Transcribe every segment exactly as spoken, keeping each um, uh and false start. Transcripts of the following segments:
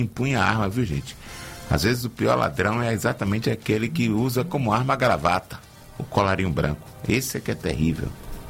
empunha a arma, viu, gente? Às vezes o pior ladrão é exatamente aquele que usa como arma a gravata, o colarinho branco. Esse é que é terrível.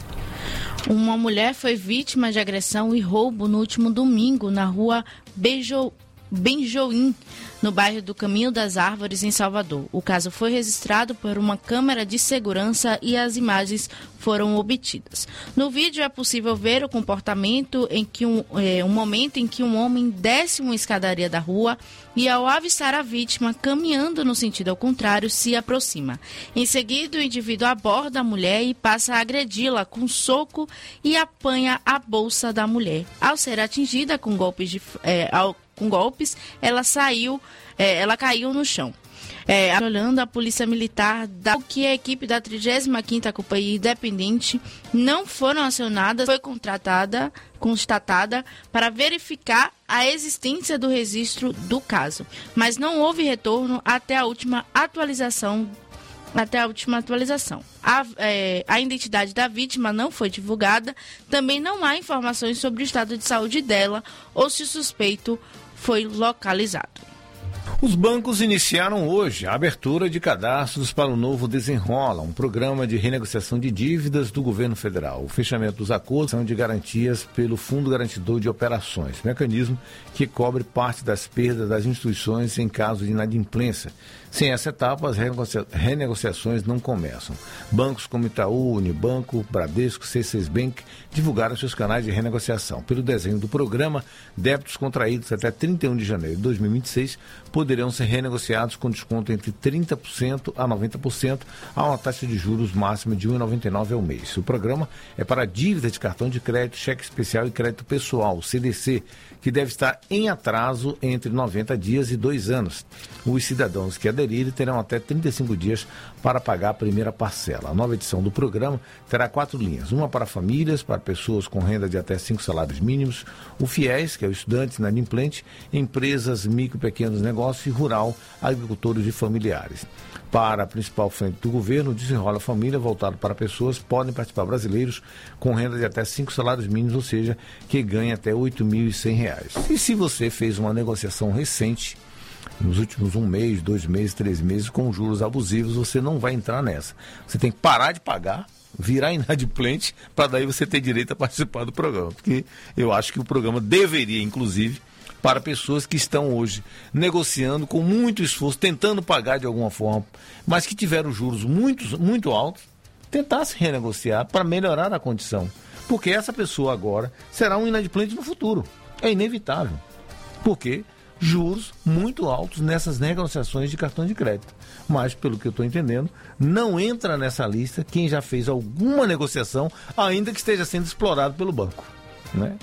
Uma mulher foi vítima de agressão e roubo no último domingo na rua Beijo... Benjoim, no bairro do Caminho das Árvores, em Salvador. O caso foi registrado por uma câmera de segurança e as imagens foram obtidas. No vídeo é possível ver o comportamento em que um, é, um momento em que um homem desce uma escadaria da rua e, ao avistar a vítima caminhando no sentido ao contrário, se aproxima. Em seguida, o indivíduo aborda a mulher e passa a agredi-la com soco e apanha a bolsa da mulher. Ao ser atingida com golpes de é, ao com golpes, ela saiu, é, ela caiu no chão. É, olhando a polícia militar, da que a equipe da trigésima quinta Companhia Independente não foram acionadas, foi contratada, constatada para verificar a existência do registro do caso, mas não houve retorno até a última atualização até a última atualização. A, é, a identidade da vítima não foi divulgada, também não há informações sobre o estado de saúde dela ou se o suspeito foi localizado. Os bancos iniciaram hoje a abertura de cadastros para o novo Desenrola, um programa de renegociação de dívidas do governo federal. O fechamento dos acordos são de garantias pelo Fundo Garantidor de Operações, mecanismo que cobre parte das perdas das instituições em caso de inadimplência. Sem essa etapa, as renegocia- renegociações não começam. Bancos como Itaú, Unibanco, Bradesco, C seis Bank divulgaram seus canais de renegociação. Pelo desenho do programa, débitos contraídos até trinta e um de janeiro de dois mil e vinte e seis poderão ser renegociados com desconto entre trinta por cento a noventa por cento a uma taxa de juros máxima de um vírgula noventa e nove ao mês. O programa é para dívidas de cartão de crédito, cheque especial e crédito pessoal, C D C, que deve estar em atraso entre noventa dias e dois anos. Os cidadãos que aderirem terão até trinta e cinco dias para pagar a primeira parcela. A nova edição do programa terá quatro linhas, uma para famílias, para pessoas com renda de até cinco salários mínimos, o FIES, que é o estudante inadimplente, empresas, micro e pequenos negócios e rural, agricultores e familiares. Para a principal frente do governo, o Desenrola Família, voltado para pessoas, podem participar brasileiros com renda de até cinco salários mínimos, ou seja, que ganhem até oito mil e cem reais. E se você fez uma negociação recente, nos últimos um mês, dois meses, três meses, com juros abusivos, você não vai entrar nessa. Você tem que parar de pagar, virar inadimplente, para daí você ter direito a participar do programa. Porque eu acho que o programa deveria, inclusive, para pessoas que estão hoje negociando com muito esforço, tentando pagar de alguma forma, mas que tiveram juros muito, muito altos, tentar se renegociar para melhorar a condição. Porque essa pessoa agora será um inadimplente no futuro. É inevitável. Porque juros muito altos nessas negociações de cartão de crédito. Mas, pelo que eu estou entendendo, não entra nessa lista quem já fez alguma negociação, ainda que esteja sendo explorado pelo banco. Né?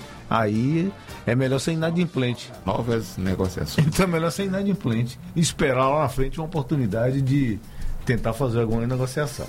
Aí é melhor ser inadimplente. Novas negociações. Então é melhor ser inadimplente e esperar lá na frente uma oportunidade de tentar fazer alguma negociação.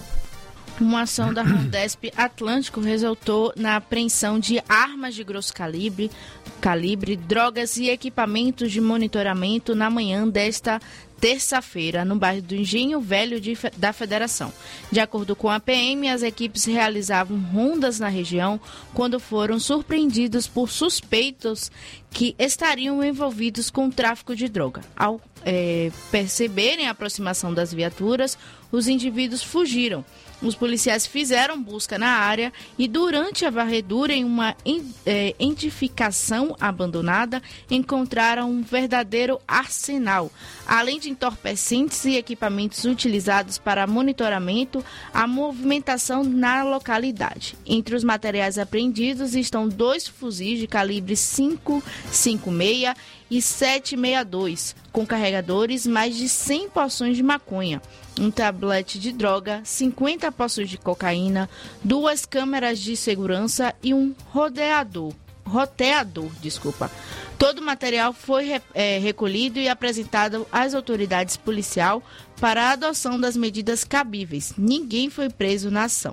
Uma ação da Rondesp Atlântico resultou na apreensão de armas de grosso calibre, calibre, drogas e equipamentos de monitoramento na manhã desta terça-feira, no bairro do Engenho Velho de, da Federação. De acordo com a P M, as equipes realizavam rondas na região quando foram surpreendidos por suspeitos que estariam envolvidos com o tráfico de droga. Ao é, perceberem a aproximação das viaturas, os indivíduos fugiram. Os policiais fizeram busca na área e, durante a varredura em uma é, edificação abandonada, encontraram um verdadeiro arsenal. Além de entorpecentes e equipamentos utilizados para monitoramento, a movimentação na localidade. Entre os materiais apreendidos estão dois fuzis de calibre cinco cinco seis e sete sessenta e dois, com carregadores, mais de cem porções de maconha, um tablete de droga, cinquenta porções de cocaína, duas câmeras de segurança e um rodeador, roteador, desculpa. Todo o material foi é, recolhido e apresentado às autoridades policiais para a adoção das medidas cabíveis. Ninguém foi preso na ação.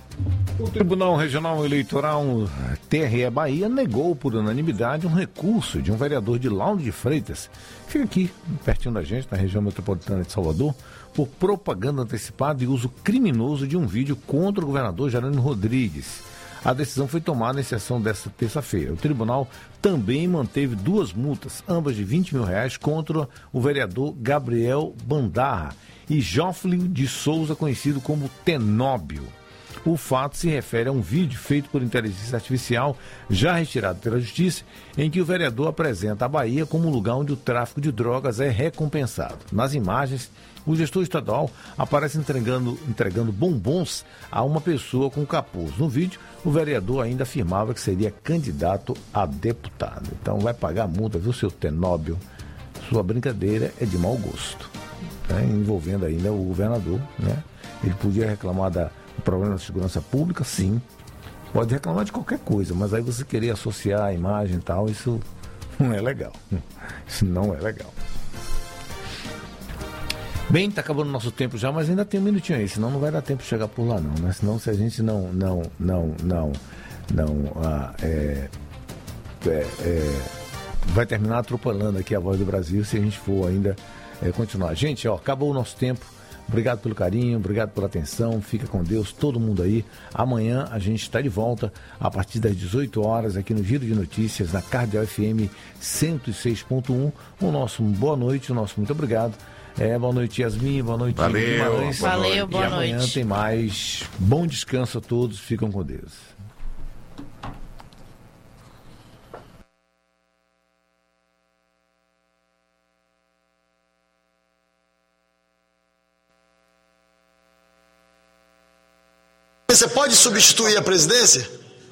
O Tribunal Regional Eleitoral T R E Bahia negou por unanimidade um recurso de um vereador de Lauro de Freitas, que fica aqui, pertinho da gente, na região metropolitana de Salvador, por propaganda antecipada e uso criminoso de um vídeo contra o governador Jerônimo Rodrigues. A decisão foi tomada em sessão desta terça-feira. O tribunal também manteve duas multas, ambas de vinte mil reais, contra o vereador Gabriel Bandarra e Jóflio de Souza, conhecido como Tenóbio. O fato se refere a um vídeo feito por inteligência artificial, já retirado pela Justiça, em que o vereador apresenta a Bahia como um lugar onde o tráfico de drogas é recompensado. Nas imagens, o gestor estadual aparece entregando, entregando bombons a uma pessoa com capuz. No vídeo, o vereador ainda afirmava que seria candidato a deputado. Então vai pagar a multa, viu, seu Tenóbio? Sua brincadeira é de mau gosto, né? Envolvendo ainda o governador, né? Ele podia reclamar da O problema da segurança pública, sim. Pode reclamar de qualquer coisa, mas aí você querer associar a imagem e tal, isso não é legal. Isso não é legal. Bem, tá acabando o nosso tempo já, mas ainda tem um minutinho aí, senão não vai dar tempo de chegar por lá não, né? Senão se a gente não, não, não, não, não, ah, é, é, é, vai terminar atropelando aqui a Voz do Brasil se a gente for ainda é, continuar. Gente, ó, acabou o nosso tempo. Obrigado pelo carinho, obrigado pela atenção, fica com Deus, todo mundo aí. Amanhã a gente está de volta a partir das dezoito horas aqui no Giro de Notícias, na Cardeal F M cento e seis ponto um. O nosso boa noite, o nosso muito obrigado. É, boa noite, Yasmin, boa noite, Valeu, Valeu, boa e amanhã noite. tem mais. Bom descanso a todos, ficam com Deus. Você pode substituir a presidência?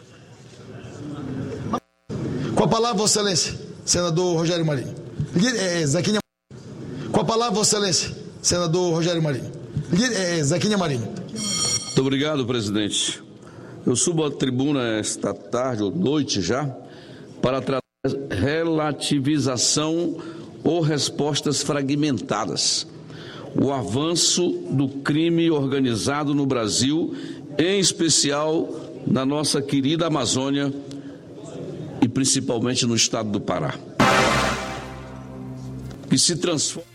Com a palavra, Vossa Excelência, senador Rogério Marinho. É, Zequinha. Com a palavra, Vossa Excelência, senador Rogério Marinho. É, Zequinha Marinho. Muito obrigado, presidente. Eu subo à tribuna esta tarde ou noite já para tratar relativização ou respostas fragmentadas. O avanço do crime organizado no Brasil, em especial na nossa querida Amazônia e principalmente no estado do Pará, que se transforma.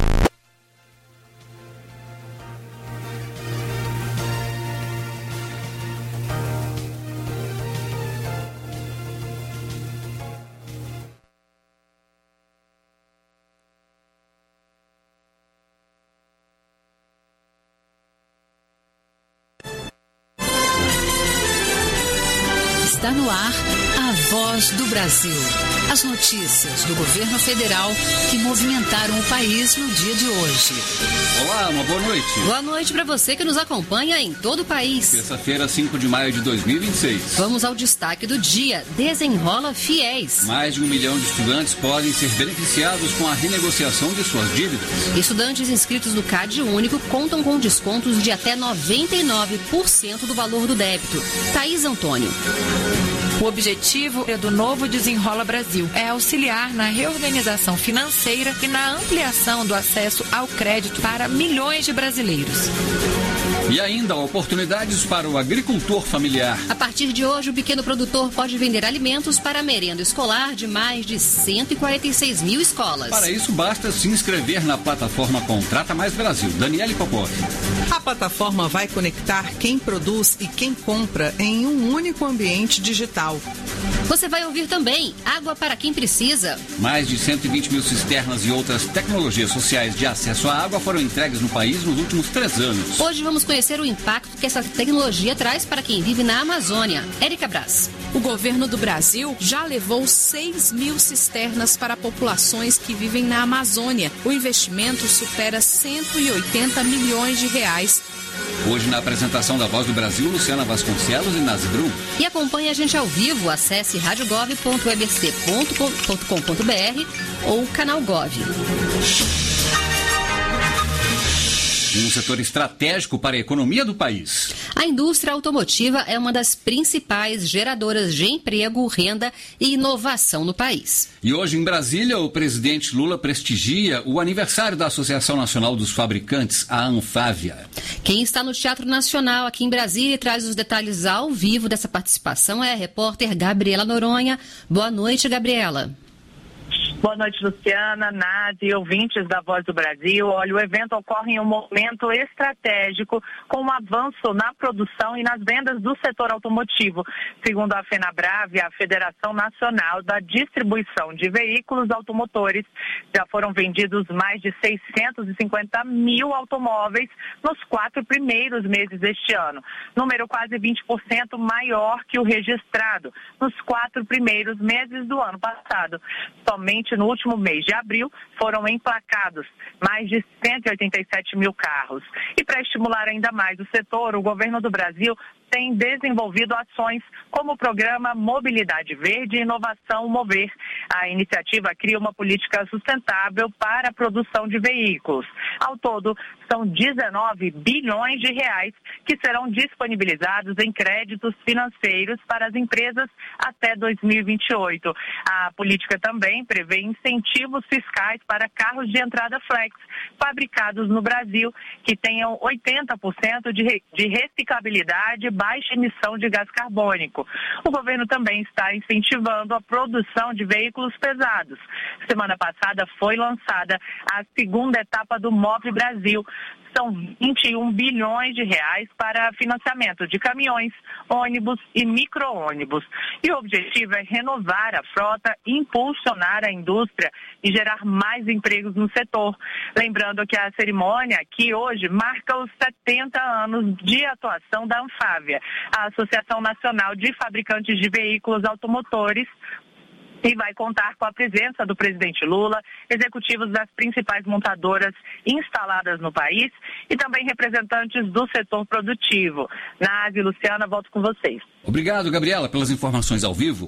Está no ar a Voz do Brasil. As notícias do governo federal que movimentaram o país no dia de hoje. Olá, uma boa noite. Boa noite para você que nos acompanha em todo o país. Terça-feira, cinco de maio de dois mil e vinte e seis. Vamos ao destaque do dia. Desenrola Fiéis. Mais de um milhão de estudantes podem ser beneficiados com a renegociação de suas dívidas. Estudantes inscritos no CAD Único contam com descontos de até noventa e nove por cento do valor do débito. Thaís Antônio. O objetivo do novo Desenrola Brasil é auxiliar na reorganização financeira e na ampliação do acesso ao crédito para milhões de brasileiros. E ainda oportunidades para o agricultor familiar. A partir de hoje, o pequeno produtor pode vender alimentos para a merenda escolar de mais de cento e quarenta e seis mil escolas. Para isso, basta se inscrever na plataforma Contrata Mais Brasil. Daniele Popov. A plataforma vai conectar quem produz e quem compra em um único ambiente digital. Você vai ouvir também Água para quem precisa. Mais de cento e vinte mil cisternas e outras tecnologias sociais de acesso à água foram entregues no país nos últimos três anos. Hoje vamos conhecer o impacto que essa tecnologia traz para quem vive na Amazônia. Érica Braz. O governo do Brasil já levou seis mil cisternas para populações que vivem na Amazônia. O investimento supera cento e oitenta milhões de reais. Hoje, na apresentação da Voz do Brasil, Luciana Vasconcelos e Nazi Brum. E acompanhe a gente ao vivo. Acesse radiogov ponto e b c ponto com ponto b r ou canal Gov. Um setor estratégico para a economia do país. A indústria automotiva é uma das principais geradoras de emprego, renda e inovação no país. E hoje em Brasília, o presidente Lula prestigia o aniversário da Associação Nacional dos Fabricantes, a Anfávia. Quem está no Teatro Nacional aqui em Brasília e traz os detalhes ao vivo dessa participação é a repórter Gabriela Noronha. Boa noite, Gabriela. Boa noite, Luciana, Nádia e ouvintes da Voz do Brasil. Olha, o evento ocorre em um momento estratégico com um avanço na produção e nas vendas do setor automotivo. Segundo a FenaBrave, a Federação Nacional da Distribuição de Veículos Automotores, já foram vendidos mais de seiscentos e cinquenta mil automóveis nos quatro primeiros meses deste ano. Número quase vinte por cento maior que o registrado nos quatro primeiros meses do ano passado. Somente no último mês de abril foram emplacados mais de cento e oitenta e sete mil carros. E para estimular ainda mais o setor, o governo do Brasil tem desenvolvido ações como o programa Mobilidade Verde e Inovação Mover. A iniciativa cria uma política sustentável para a produção de veículos. Ao todo, são dezenove bilhões de reais que serão disponibilizados em créditos financeiros para as empresas até dois mil e vinte e oito. A política também prevê incentivos fiscais para carros de entrada flex, fabricados no Brasil, que tenham oitenta por cento de, re, de reciclabilidade e baixa emissão de gás carbônico. O governo também está incentivando a produção de veículos pesados. Semana passada foi lançada a segunda etapa do Move Brasil. São vinte e um bilhões de reais para financiamento de caminhões, ônibus e micro-ônibus. E o objetivo é renovar a frota, impulsionar a indústria e gerar mais empregos no setor. Lembrando que a cerimônia aqui hoje marca os setenta anos de atuação da Anfávia, a Associação Nacional de Fabricantes de Veículos Automotores, e vai contar com a presença do presidente Lula, executivos das principais montadoras instaladas no país e também representantes do setor produtivo. Nádia e Luciana, volto com vocês. Obrigado, Gabriela, pelas informações ao vivo.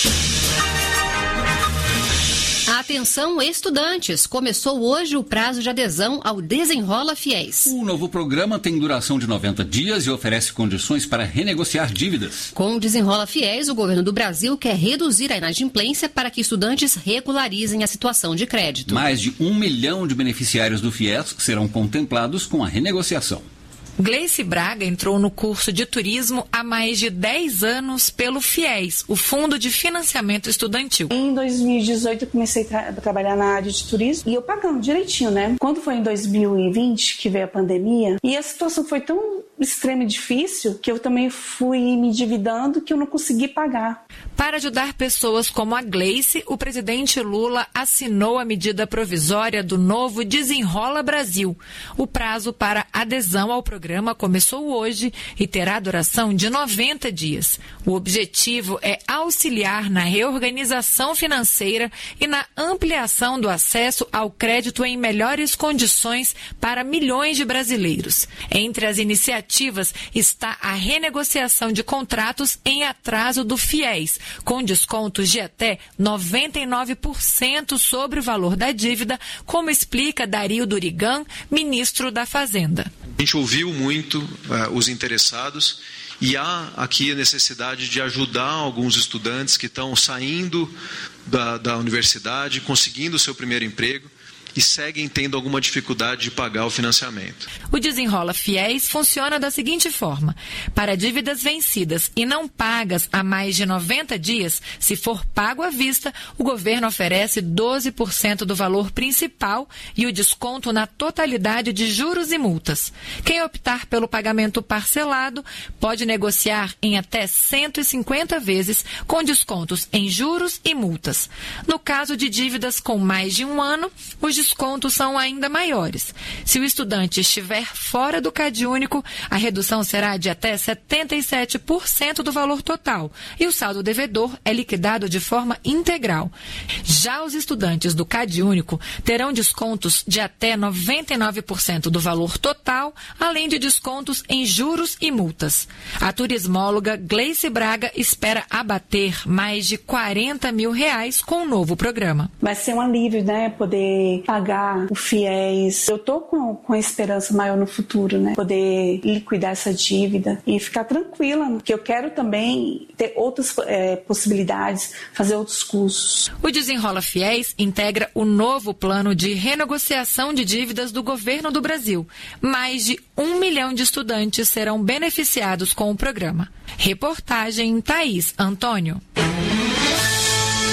Atenção, estudantes! Começou hoje o prazo de adesão ao Desenrola Fiéis. O novo programa tem duração de noventa dias e oferece condições para renegociar dívidas. Com o Desenrola Fiéis, o governo do Brasil quer reduzir a inadimplência para que estudantes regularizem a situação de crédito. Mais de um milhão de beneficiários do FIES serão contemplados com a renegociação. Gleice Braga entrou no curso de turismo há mais de dez anos pelo FIES, o Fundo de Financiamento Estudantil. Em dois mil e dezoito eu comecei a tra- trabalhar na área de turismo e eu pagando direitinho, né? Quando foi em dois mil e vinte que veio a pandemia e a situação foi tão extrema e difícil que eu também fui me endividando que eu não consegui pagar. Para ajudar pessoas como a Gleice, o presidente Lula assinou a medida provisória do novo Desenrola Brasil. O prazo para adesão ao programa começou hoje e terá duração de noventa dias. O objetivo é auxiliar na reorganização financeira e na ampliação do acesso ao crédito em melhores condições para milhões de brasileiros. Entre as iniciativas está a renegociação de contratos em atraso do FIES, com descontos de até noventa e nove por cento sobre o valor da dívida, como explica Dario Durigan, ministro da Fazenda. A gente ouviu muito uh, os interessados e há aqui a necessidade de ajudar alguns estudantes que estão saindo da, da universidade, conseguindo o seu primeiro emprego e seguem tendo alguma dificuldade de pagar o financiamento. O Desenrola Fiéis funciona da seguinte forma: para dívidas vencidas e não pagas há mais de noventa dias, se for pago à vista, o governo oferece doze por cento do valor principal e o desconto na totalidade de juros e multas. Quem optar pelo pagamento parcelado pode negociar em até cento e cinquenta vezes, com descontos em juros e multas. No caso de dívidas com mais de um ano, os descontos são ainda maiores. Se o estudante estiver fora do CadÚnico, a redução será de até setenta e sete por cento do valor total e o saldo devedor é liquidado de forma integral. Já os estudantes do CadÚnico terão descontos de até noventa e nove por cento do valor total, além de descontos em juros e multas. A turismóloga Gleice Braga espera abater mais de quarenta mil reais com o novo programa. Vai ser um alívio, né? Poder pagar o FIES. Eu tô com, com a esperança maior no futuro, né? Poder liquidar essa dívida e ficar tranquila, porque eu quero também ter outras é, possibilidades, fazer outros cursos. O Desenrola Fiéis integra o novo plano de renegociação de dívidas do governo do Brasil. Mais de um milhão de estudantes serão beneficiados com o programa. Reportagem Thaís Antônio.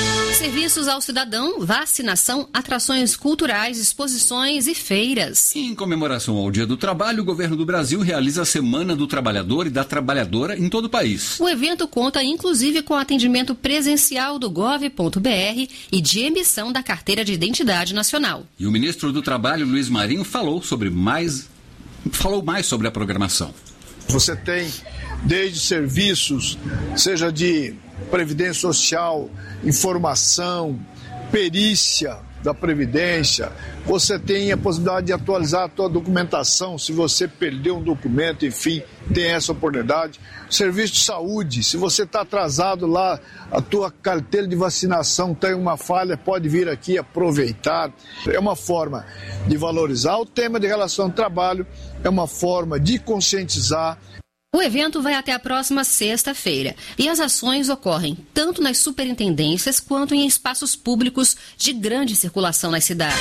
serviços ao cidadão, vacinação, atrações culturais, exposições e feiras. Em comemoração ao Dia do Trabalho, o governo do Brasil realiza a Semana do Trabalhador e da Trabalhadora em todo o país. O evento conta inclusive com atendimento presencial do gov ponto br e de emissão da Carteira de Identidade Nacional. E o ministro do Trabalho, Luiz Marinho, falou sobre mais, falou mais sobre a programação. Você tem desde serviços, seja de previdência social, informação, perícia da Previdência, você tem a possibilidade de atualizar a tua documentação, se você perdeu um documento, enfim, tem essa oportunidade. Serviço de saúde, se você está atrasado lá, a tua carteira de vacinação tem uma falha, pode vir aqui aproveitar. É uma forma de valorizar o tema de relação ao trabalho, é uma forma de conscientizar. O evento vai até a próxima sexta-feira e as ações ocorrem tanto nas superintendências quanto em espaços públicos de grande circulação nas cidades.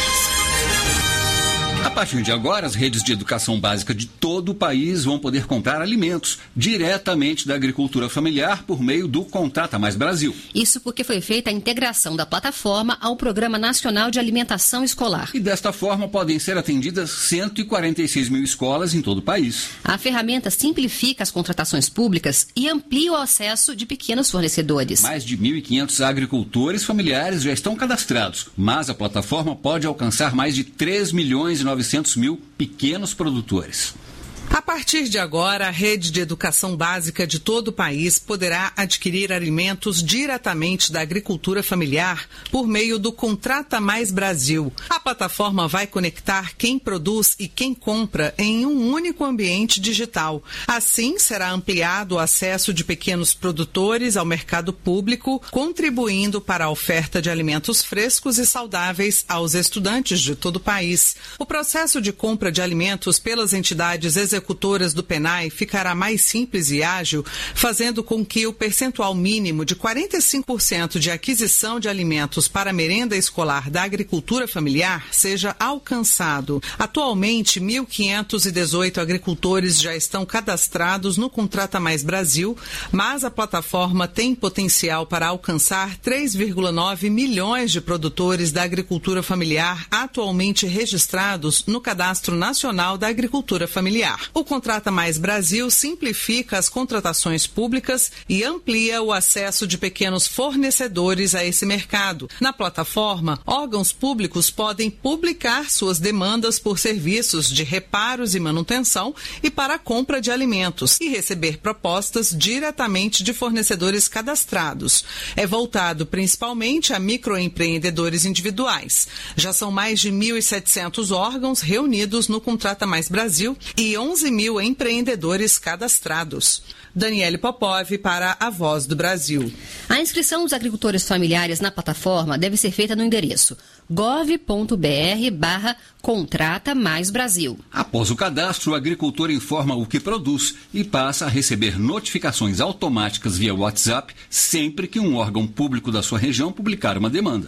A partir de agora, as redes de educação básica de todo o país vão poder comprar alimentos diretamente da agricultura familiar por meio do Contrata Mais Brasil. Isso porque foi feita a integração da plataforma ao Programa Nacional de Alimentação Escolar. E desta forma podem ser atendidas cento e quarenta e seis mil escolas em todo o país. A ferramenta simplifica as contratações públicas e amplia o acesso de pequenos fornecedores. Mais de mil e quinhentos agricultores familiares já estão cadastrados, mas a plataforma pode alcançar mais de três milhões e novecentos mil pequenos produtores. A partir de agora, a rede de educação básica de todo o país poderá adquirir alimentos diretamente da agricultura familiar por meio do Contrata Mais Brasil. A plataforma vai conectar quem produz e quem compra em um único ambiente digital. Assim, será ampliado o acesso de pequenos produtores ao mercado público, contribuindo para a oferta de alimentos frescos e saudáveis aos estudantes de todo o país. O processo de compra de alimentos pelas entidades executivas executoras do PENAI ficará mais simples e ágil, fazendo com que o percentual mínimo de quarenta e cinco por cento de aquisição de alimentos para a merenda escolar da agricultura familiar seja alcançado. Atualmente, mil quinhentos e dezoito agricultores já estão cadastrados no Contrata Mais Brasil, mas a plataforma tem potencial para alcançar três vírgula nove milhões de produtores da agricultura familiar atualmente registrados no Cadastro Nacional da Agricultura Familiar. O Contrata Mais Brasil simplifica as contratações públicas e amplia o acesso de pequenos fornecedores a esse mercado. Na plataforma, órgãos públicos podem publicar suas demandas por serviços de reparos e manutenção e para a compra de alimentos e receber propostas diretamente de fornecedores cadastrados. É voltado principalmente a microempreendedores individuais. Já são mais de mil e setecentos órgãos reunidos no Contrata Mais Brasil e onze mil empreendedores cadastrados. Daniele Popov para a Voz do Brasil. A inscrição dos agricultores familiares na plataforma deve ser feita no endereço gov ponto br barra Contrata Mais Brasil. Após o cadastro, o agricultor informa o que produz e passa a receber notificações automáticas via WhatsApp sempre que um órgão público da sua região publicar uma demanda.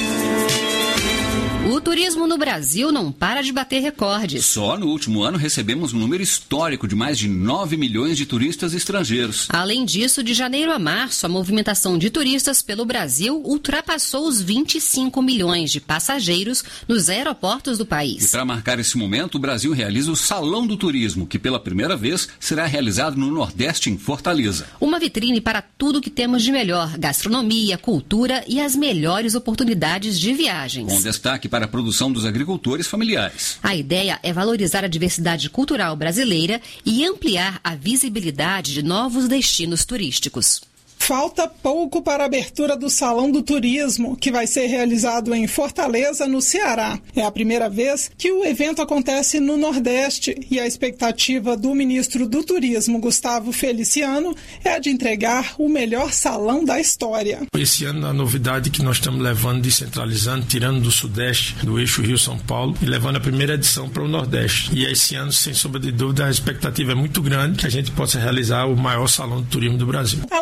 O turismo no Brasil não para de bater recordes. Só no último ano recebemos um número histórico de mais de nove milhões de turistas estrangeiros. Além disso, de janeiro a março, a movimentação de turistas pelo Brasil ultrapassou os vinte e cinco milhões de passageiros nos aeroportos do país. E para marcar esse momento, o Brasil realiza o Salão do Turismo, que pela primeira vez será realizado no Nordeste, em Fortaleza. Uma vitrine para tudo que temos de melhor: gastronomia, cultura e as melhores oportunidades de viagens. Com destaque para a produção dos agricultores familiares. A ideia é valorizar a diversidade cultural brasileira e ampliar a visibilidade de novos destinos turísticos. Falta pouco para a abertura do Salão do Turismo, que vai ser realizado em Fortaleza, no Ceará. É a primeira vez que o evento acontece no Nordeste e a expectativa do ministro do Turismo, Gustavo Feliciano, é a de entregar o melhor salão da história. Esse ano a novidade que nós estamos levando, descentralizando, tirando do Sudeste, do eixo Rio-São Paulo, e levando a primeira edição para o Nordeste. E esse ano, sem sombra de dúvida, a expectativa é muito grande que a gente possa realizar o maior Salão do Turismo do Brasil. Além de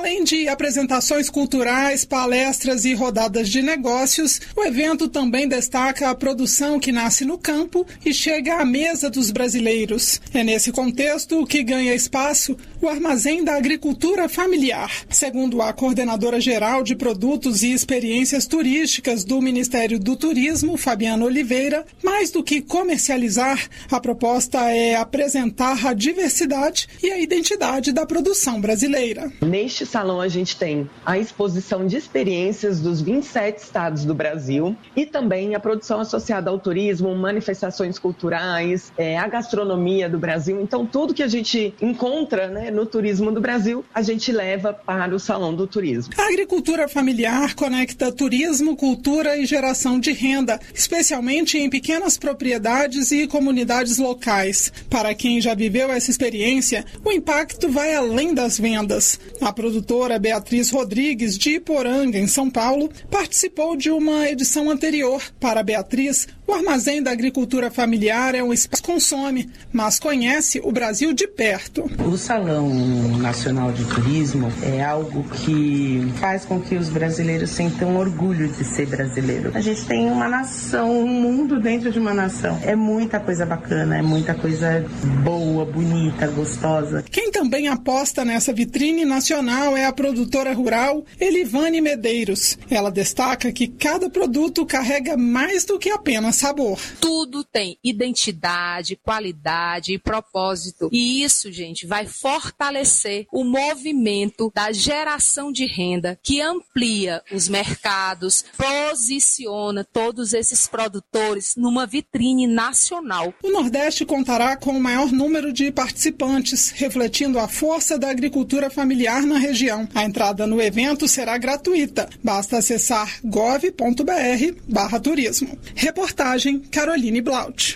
apresentações culturais, palestras e rodadas de negócios, o evento também destaca a produção que nasce no campo e chega à mesa dos brasileiros. É nesse contexto que ganha espaço o Armazém da Agricultura Familiar. Segundo a coordenadora geral de produtos e experiências turísticas do Ministério do Turismo, Fabiana Oliveira, mais do que comercializar, a proposta é apresentar a diversidade e a identidade da produção brasileira. Neste salão a gente tem a exposição de experiências dos vinte e sete estados do Brasil e também a produção associada ao turismo, manifestações culturais, é, a gastronomia do Brasil. Então tudo que a gente encontra, né, no turismo do Brasil, a gente leva para o Salão do Turismo. A agricultura familiar conecta turismo, cultura e geração de renda, especialmente em pequenas propriedades e comunidades locais. Para quem já viveu essa experiência, o impacto vai além das vendas. A produtora Beatriz Rodrigues, de Iporanga, em São Paulo, participou de uma edição anterior. Para Beatriz, o Armazém da Agricultura Familiar é um espaço que consome, mas conhece o Brasil de perto. O Salão Nacional de Turismo é algo que faz com que os brasileiros sintam orgulho de ser brasileiro. A gente tem uma nação, um mundo dentro de uma nação. É muita coisa bacana, é muita coisa boa, bonita, gostosa. Quem também aposta nessa vitrine nacional é a produtora rural Elivane Medeiros. Ela destaca que cada produto carrega mais do que apenas sabor. Tudo tem identidade, qualidade e propósito. E isso, gente, vai fortalecer o movimento da geração de renda que amplia os mercados, posiciona todos esses produtores numa vitrine nacional. O Nordeste contará com o maior número de participantes, refletindo a força da agricultura familiar na região. A entrada no evento será gratuita. Basta acessar gov ponto br barra turismo. Reportagem Caroline Blaut.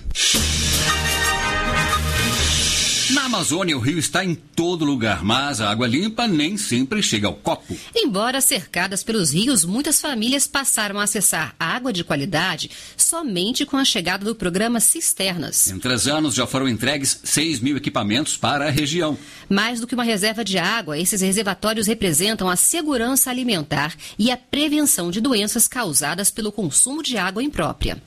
Na Amazônia, o rio está em todo lugar, mas a água limpa nem sempre chega ao copo. Embora cercadas pelos rios, muitas famílias passaram a acessar água de qualidade somente com a chegada do programa Cisternas. Em três anos já foram entregues seis mil equipamentos para a região. Mais do que uma reserva de água, esses reservatórios representam a segurança alimentar e a prevenção de doenças causadas pelo consumo de água imprópria.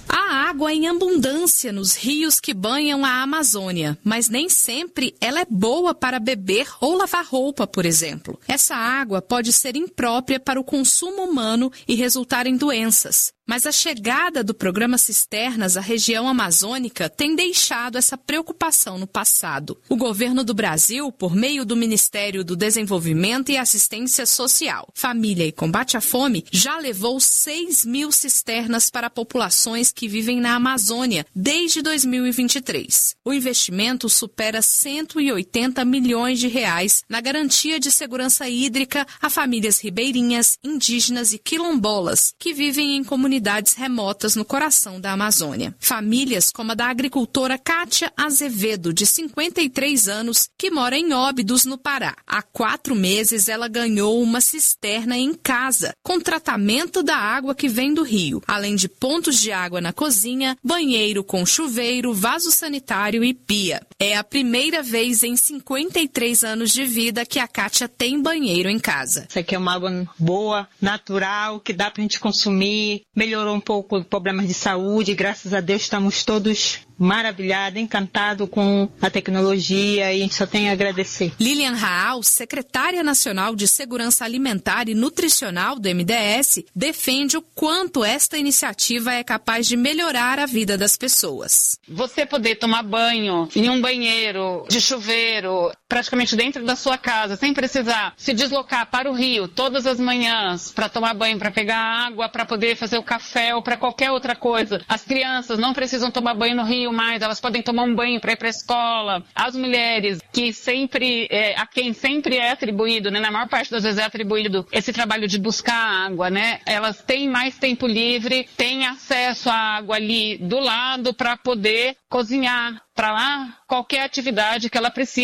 Há água em abundância nos rios que banham a Amazônia, mas nem sempre ela é boa para beber ou lavar roupa, por exemplo. Essa água pode ser imprópria para o consumo humano e resultar em doenças. Mas a chegada do programa Cisternas à região amazônica tem deixado essa preocupação no passado. O governo do Brasil, por meio do Ministério do Desenvolvimento e Assistência Social, Família e Combate à Fome, já levou seis mil cisternas para populações que vivem na Amazônia desde dois mil e vinte e três. O investimento supera cento e oitenta milhões de reais na garantia de segurança hídrica a famílias ribeirinhas, indígenas e quilombolas que vivem em comunidades remotas no coração da Amazônia. Famílias como a da agricultora Kátia Azevedo, de cinquenta e três anos, que mora em Óbidos, no Pará. Há quatro meses ela ganhou uma cisterna em casa, com tratamento da água que vem do rio, além de pontos de água na cozinha, banheiro com chuveiro, vaso sanitário e pia. É a primeira vez em cinquenta e três anos de vida que a Kátia tem banheiro em casa. Isso aqui é uma água boa, natural, que dá pra gente consumir. Melhorou um pouco os problemas de saúde, graças a Deus estamos todos maravilhados, encantados com a tecnologia e a gente só tem a agradecer. Lilian Raal, secretária nacional de Segurança Alimentar e Nutricional do M D S, defende o quanto esta iniciativa é capaz de melhorar a vida das pessoas. Você poder tomar banho em um banheiro de chuveiro, praticamente dentro da sua casa, sem precisar se deslocar para o rio todas as manhãs para tomar banho, para pegar água, para poder fazer o café ou para qualquer outra coisa. As crianças não precisam tomar banho no rio mais, elas podem tomar um banho para ir para a escola. As mulheres, que sempre, é, a quem sempre é atribuído, né, na maior parte das vezes é atribuído esse trabalho de buscar água, né, elas têm mais tempo livre, têm acesso à água ali do lado para poder cozinhar, para lá qualquer atividade que ela precise.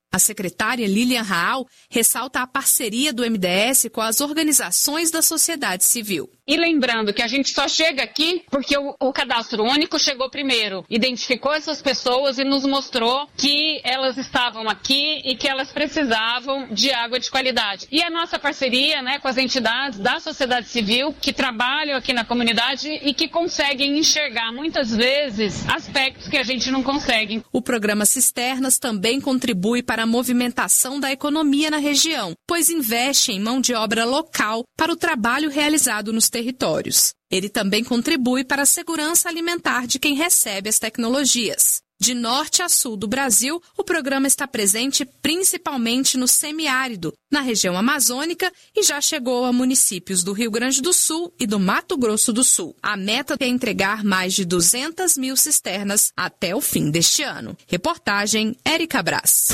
A secretária Lilian Raal ressalta a parceria do M D S com as organizações da sociedade civil. E lembrando que a gente só chega aqui porque o, o cadastro único chegou primeiro, identificou essas pessoas e nos mostrou que elas estavam aqui e que elas precisavam de água de qualidade. E a nossa parceria, né, com as entidades da sociedade civil que trabalham aqui na comunidade e que conseguem enxergar muitas vezes aspectos que a gente não consegue. O programa Cisternas também contribui para a movimentação da economia na região, pois investe em mão de obra local para o trabalho realizado nos territórios. Ele também contribui para a segurança alimentar de quem recebe as tecnologias. De norte a sul do Brasil, o programa está presente principalmente no semiárido, na região amazônica, e já chegou a municípios do Rio Grande do Sul e do Mato Grosso do Sul. A meta é entregar mais de duzentas mil cisternas até o fim deste ano. Reportagem Érica Brás.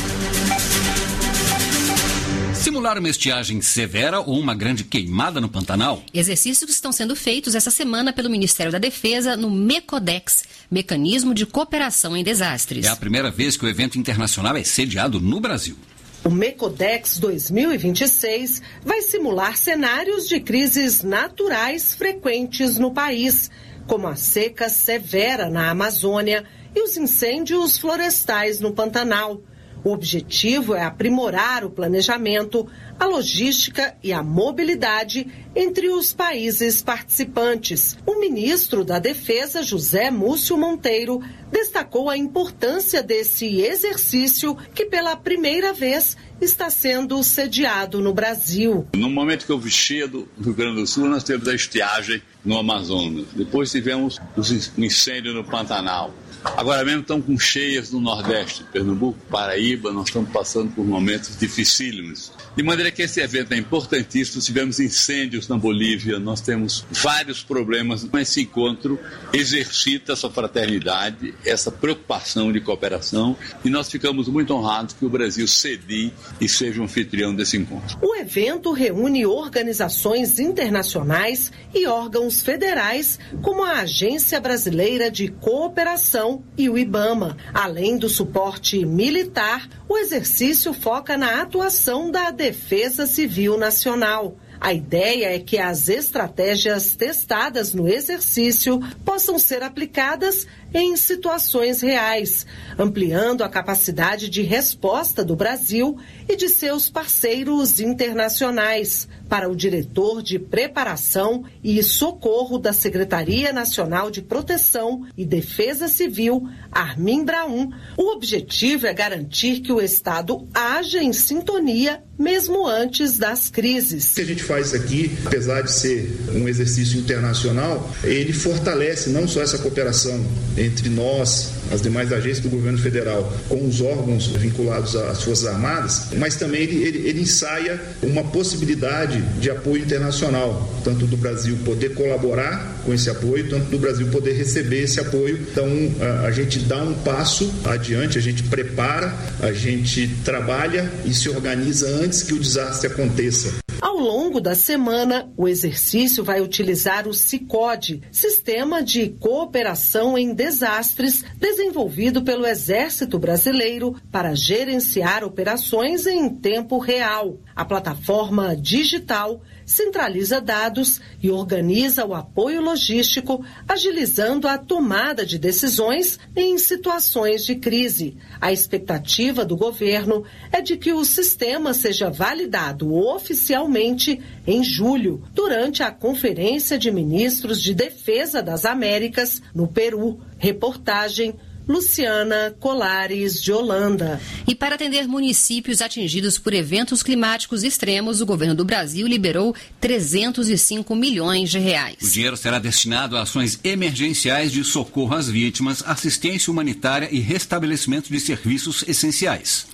Simular uma estiagem severa ou uma grande queimada no Pantanal? Exercícios estão sendo feitos essa semana pelo Ministério da Defesa no MECODEX, Mecanismo de Cooperação em Desastres. É a primeira vez que o evento internacional é sediado no Brasil. O MECODEX dois mil e vinte e seis vai simular cenários de crises naturais frequentes no país, como a seca severa na Amazônia e os incêndios florestais no Pantanal. O objetivo é aprimorar o planejamento, a logística e a mobilidade entre os países participantes. O ministro da Defesa, José Múcio Monteiro, destacou a importância desse exercício que, pela primeira vez, está sendo sediado no Brasil. No momento que eu vestia do Rio Grande do Sul, nós temos a estiagem no Amazonas. Depois tivemos o incêndio no Pantanal. Agora mesmo estamos com cheias no Nordeste, Pernambuco, Paraíba, nós estamos passando por momentos dificílimos. De maneira que esse evento é importantíssimo, tivemos incêndios na Bolívia, nós temos vários problemas. Esse encontro exercita essa fraternidade, essa preocupação de cooperação, e nós ficamos muito honrados que o Brasil cedie e seja um anfitrião desse encontro. O evento reúne organizações internacionais e órgãos federais, como a Agência Brasileira de Cooperação e o IBAMA. Além do suporte militar, o exercício foca na atuação da Defesa Civil Nacional. A ideia é que as estratégias testadas no exercício possam ser aplicadas em situações reais, ampliando a capacidade de resposta do Brasil e de seus parceiros internacionais. Para o diretor de Preparação e Socorro da Secretaria Nacional de Proteção e Defesa Civil, Armin Braun, o objetivo é garantir que o Estado haja em sintonia mesmo antes das crises. O que a gente faz aqui, apesar de ser um exercício internacional, ele fortalece não só essa cooperação entre nós, as demais agências do governo federal, com os órgãos vinculados às Forças Armadas, mas também ele, ele, ele ensaia uma possibilidade de apoio internacional, tanto do Brasil poder colaborar com esse apoio, tanto do Brasil poder receber esse apoio. Então, a, a gente dá um passo adiante, a gente prepara, a gente trabalha e se organiza antes que o desastre aconteça. Ao longo da semana, o exercício vai utilizar o SICODE, Sistema de Cooperação em Desastres, desenvolvido pelo Exército Brasileiro para gerenciar operações em tempo real. A plataforma digital centraliza dados e organiza o apoio logístico, agilizando a tomada de decisões em situações de crise. A expectativa do governo é de que o sistema seja validado oficialmente em julho, durante a Conferência de Ministros de Defesa das Américas, no Peru. Reportagem Luciana Colares, de Holanda. E para atender municípios atingidos por eventos climáticos extremos, o governo do Brasil liberou trezentos e cinco milhões de reais. O dinheiro será destinado a ações emergenciais de socorro às vítimas, assistência humanitária e restabelecimento de serviços essenciais.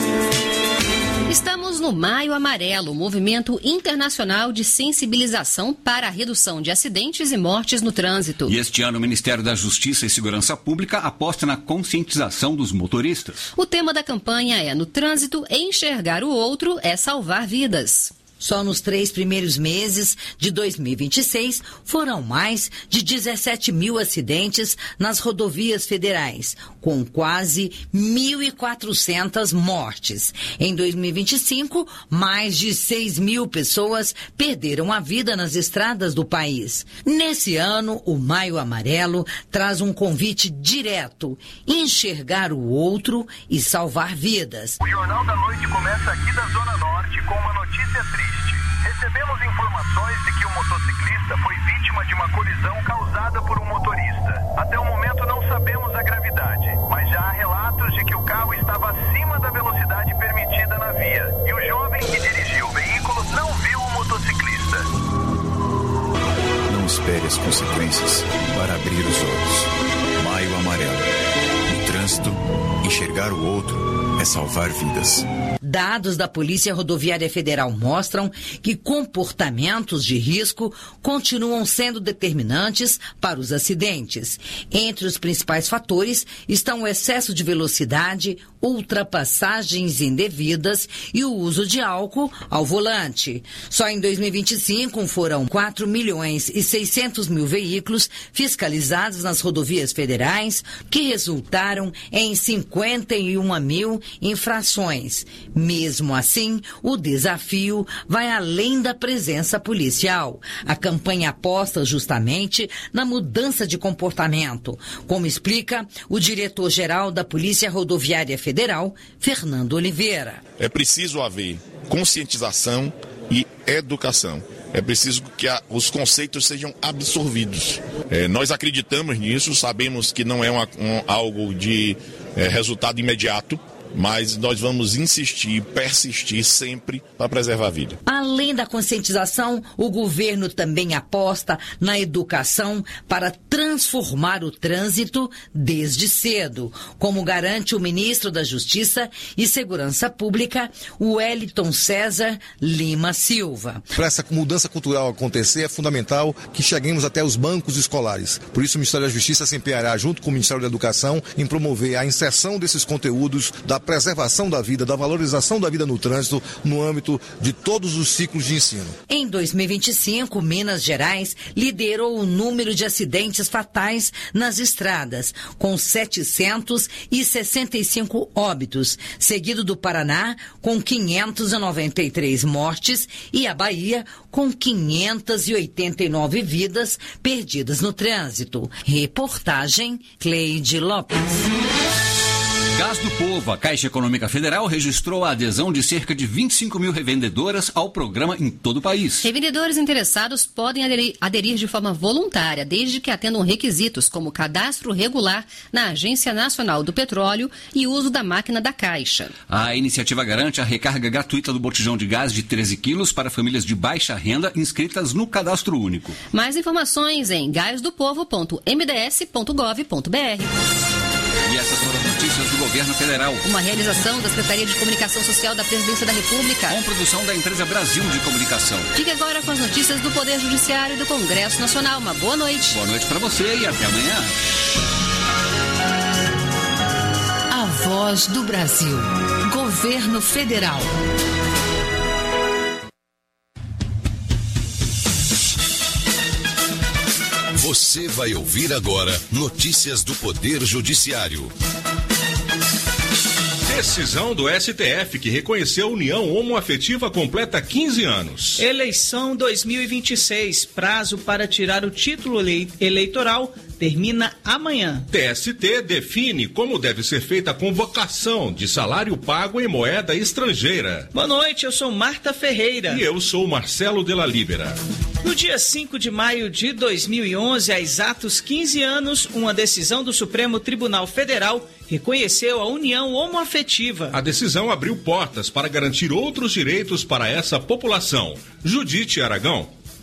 Estamos no Maio Amarelo, movimento internacional de sensibilização para a redução de acidentes e mortes no trânsito. E este ano o Ministério da Justiça e Segurança Pública aposta na conscientização dos motoristas. O tema da campanha é: no trânsito, enxergar o outro é salvar vidas. Só nos três primeiros meses de dois mil e vinte e seis foram mais de dezessete mil acidentes nas rodovias federais, com quase mil e quatrocentas mortes. Em dois mil e vinte e cinco, mais de seis mil pessoas perderam a vida nas estradas do país. Nesse ano, o Maio Amarelo traz um convite direto: enxergar o outro e salvar vidas. O Jornal da Noite começa aqui da Zona Norte com uma notícia triste. Recebemos informações de que o motociclista foi vítima de uma colisão causada por um motorista. Até o momento não sabemos a gravidade, mas já há relatos de que o carro estava acima da velocidade permitida na via e o jovem que dirigiu o veículo não viu o motociclista. Não espere as consequências para abrir os olhos. Maio Amarelo. No trânsito, enxergar o outro é salvar vidas. Dados da Polícia Rodoviária Federal mostram que comportamentos de risco continuam sendo determinantes para os acidentes. Entre os principais fatores estão o excesso de velocidade, ultrapassagens indevidas e o uso de álcool ao volante. Só em dois mil e vinte e cinco foram quatro milhões e seiscentos mil veículos fiscalizados nas rodovias federais, que resultaram em cinquenta e uma mil infrações. Mesmo assim, o desafio vai além da presença policial. A campanha aposta justamente na mudança de comportamento, como explica o diretor-geral da Polícia Rodoviária Federal, Fernando Oliveira. É preciso haver conscientização e educação. É preciso que a, os conceitos sejam absorvidos. É, nós acreditamos nisso, sabemos que não é uma, um, algo de é, resultado imediato, mas nós vamos insistir, persistir sempre para preservar a vida. Além da conscientização, o governo também aposta na educação para transformar o trânsito desde cedo, como garante o ministro da Justiça e Segurança Pública, Wellington César Lima Silva. Para essa mudança cultural acontecer, é fundamental que cheguemos até os bancos escolares. Por isso, o Ministério da Justiça se empenhará, junto com o Ministério da Educação, em promover a inserção desses conteúdos da preservação da vida, da valorização da vida no trânsito, no âmbito de todos os ciclos de ensino. Em dois mil e vinte e cinco, Minas Gerais liderou o número de acidentes fatais nas estradas, com setecentos e sessenta e cinco óbitos, seguido do Paraná, com quinhentas e noventa e três mortes, e a Bahia, com quinhentas e oitenta e nove vidas perdidas no trânsito. Reportagem Cleide Lopes. Gás do Povo, a Caixa Econômica Federal registrou a adesão de cerca de vinte e cinco mil revendedoras ao programa em todo o país. Revendedores interessados podem aderir, aderir de forma voluntária, desde que atendam requisitos como cadastro regular na Agência Nacional do Petróleo e uso da máquina da Caixa. A iniciativa garante a recarga gratuita do botijão de gás de treze quilos para famílias de baixa renda inscritas no Cadastro Único. Mais informações em gás do povo ponto m d s ponto gov ponto b r. E essas foram as notícias do Governo Federal. Uma realização da Secretaria de Comunicação Social da Presidência da República. Com produção da empresa Brasil de Comunicação. Fique agora com as notícias do Poder Judiciário e do Congresso Nacional. Uma boa noite. Boa noite para você e até amanhã. A Voz do Brasil. Governo Federal. Você vai ouvir agora notícias do Poder Judiciário. Decisão do S T F que reconheceu a união homoafetiva completa quinze anos. Eleição dois mil e vinte e seis. Prazo para tirar o título eleitoral termina amanhã. T S T define como deve ser feita a convocação de salário pago em moeda estrangeira. Boa noite, eu sou Marta Ferreira. E eu sou Marcelo de la Libera. No dia cinco de maio de dois mil e onze, há exatos quinze anos, uma decisão do Supremo Tribunal Federal reconheceu a união homoafetiva. A decisão abriu portas para garantir outros direitos para essa população. Judite Aragão.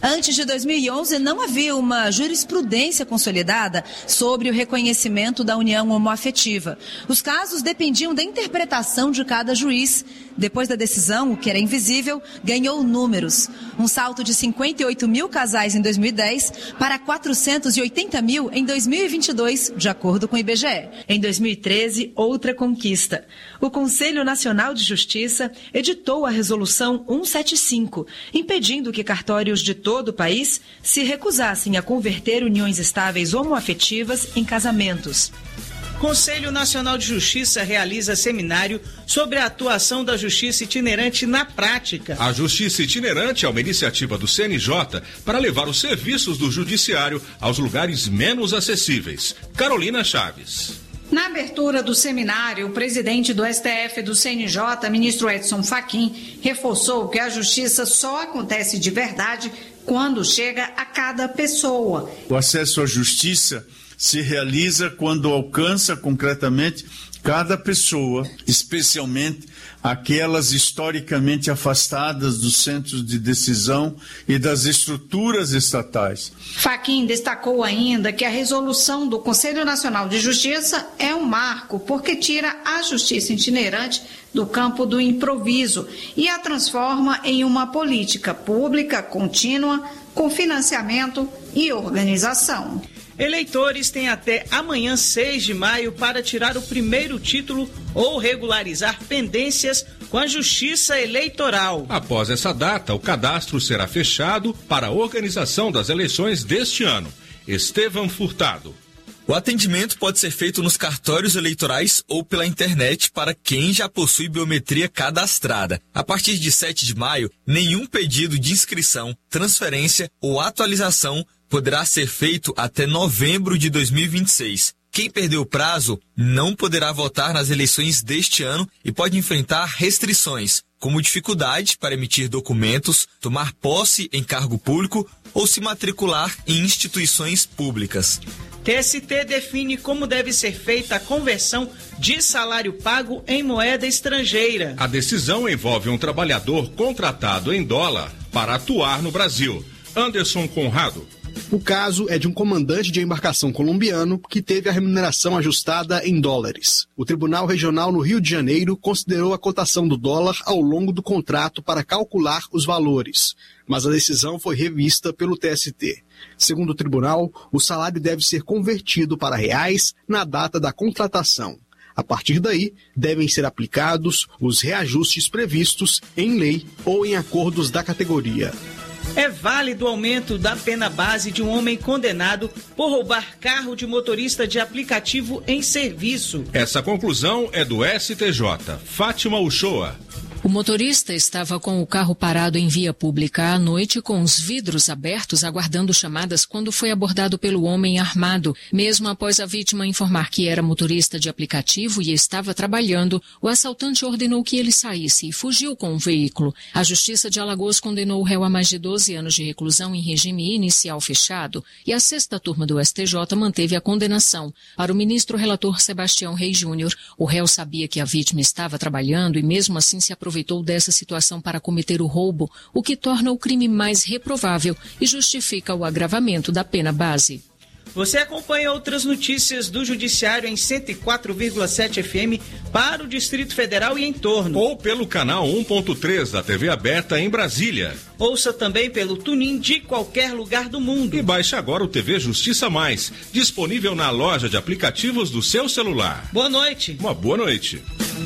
Antes de dois mil e onze, não havia uma jurisprudência consolidada sobre o reconhecimento da união homoafetiva. Os casos dependiam da interpretação de cada juiz. Depois da decisão, o que era invisível ganhou números. Um salto de cinquenta e oito mil casais em dois mil e dez para quatrocentos e oitenta mil em dois mil e vinte e dois, de acordo com o I B G E. Em dois mil e treze, outra conquista. O Conselho Nacional de Justiça editou a Resolução cento e setenta e cinco, impedindo que cartórios de todo o país se recusassem a converter uniões estáveis homoafetivas em casamentos. Conselho Nacional de Justiça realiza seminário sobre a atuação da Justiça Itinerante na prática. A Justiça Itinerante é uma iniciativa do C N J para levar os serviços do Judiciário aos lugares menos acessíveis. Carolina Chaves. Na abertura do seminário, o presidente do S T F e do C N J, ministro Edson Fachin, reforçou que a justiça só acontece de verdade quando chega a cada pessoa. O acesso à justiça se realiza quando alcança concretamente cada pessoa, especialmente aquelas historicamente afastadas dos centros de decisão e das estruturas estatais. Fachin destacou ainda que a resolução do Conselho Nacional de Justiça é um marco, porque tira a justiça itinerante do campo do improviso e a transforma em uma política pública contínua, com financiamento e organização. Eleitores têm até amanhã, seis de maio, para tirar o primeiro título ou regularizar pendências com a Justiça Eleitoral. Após essa data, o cadastro será fechado para a organização das eleições deste ano. Estevão Furtado. O atendimento pode ser feito nos cartórios eleitorais ou pela internet para quem já possui biometria cadastrada. A partir de sete de maio, nenhum pedido de inscrição, transferência ou atualização poderá ser feito até novembro de dois mil e vinte e seis. Quem perdeu o prazo não poderá votar nas eleições deste ano e pode enfrentar restrições, como dificuldade para emitir documentos, tomar posse em cargo público ou se matricular em instituições públicas. T S T define como deve ser feita a conversão de salário pago em moeda estrangeira. A decisão envolve um trabalhador contratado em dólar para atuar no Brasil. Anderson Conrado. O caso é de um comandante de embarcação colombiano que teve a remuneração ajustada em dólares. O Tribunal Regional no Rio de Janeiro considerou a cotação do dólar ao longo do contrato para calcular os valores, mas a decisão foi revista pelo T S T. Segundo o tribunal, o salário deve ser convertido para reais na data da contratação. A partir daí, devem ser aplicados os reajustes previstos em lei ou em acordos da categoria. É válido o aumento da pena base de um homem condenado por roubar carro de motorista de aplicativo em serviço. Essa conclusão é do S T J. Fátima Uchoa. O motorista estava com o carro parado em via pública à noite com os vidros abertos aguardando chamadas quando foi abordado pelo homem armado. Mesmo após a vítima informar que era motorista de aplicativo e estava trabalhando, o assaltante ordenou que ele saísse e fugiu com o veículo. A Justiça de Alagoas condenou o réu a mais de doze anos de reclusão em regime inicial fechado e a sexta turma do S T J manteve a condenação. Para o ministro relator Sebastião Reis Júnior, o réu sabia que a vítima estava trabalhando e mesmo assim se aproveitou aproveitou dessa situação para cometer o roubo, o que torna o crime mais reprovável e justifica o agravamento da pena base. Você acompanha outras notícias do Judiciário em cento e quatro vírgula sete F M para o Distrito Federal e em torno. Ou pelo canal um ponto três da T V aberta em Brasília. Ouça também pelo TuneIn de qualquer lugar do mundo. E baixe agora o T V Justiça Mais, disponível na loja de aplicativos do seu celular. Boa noite. Uma boa noite.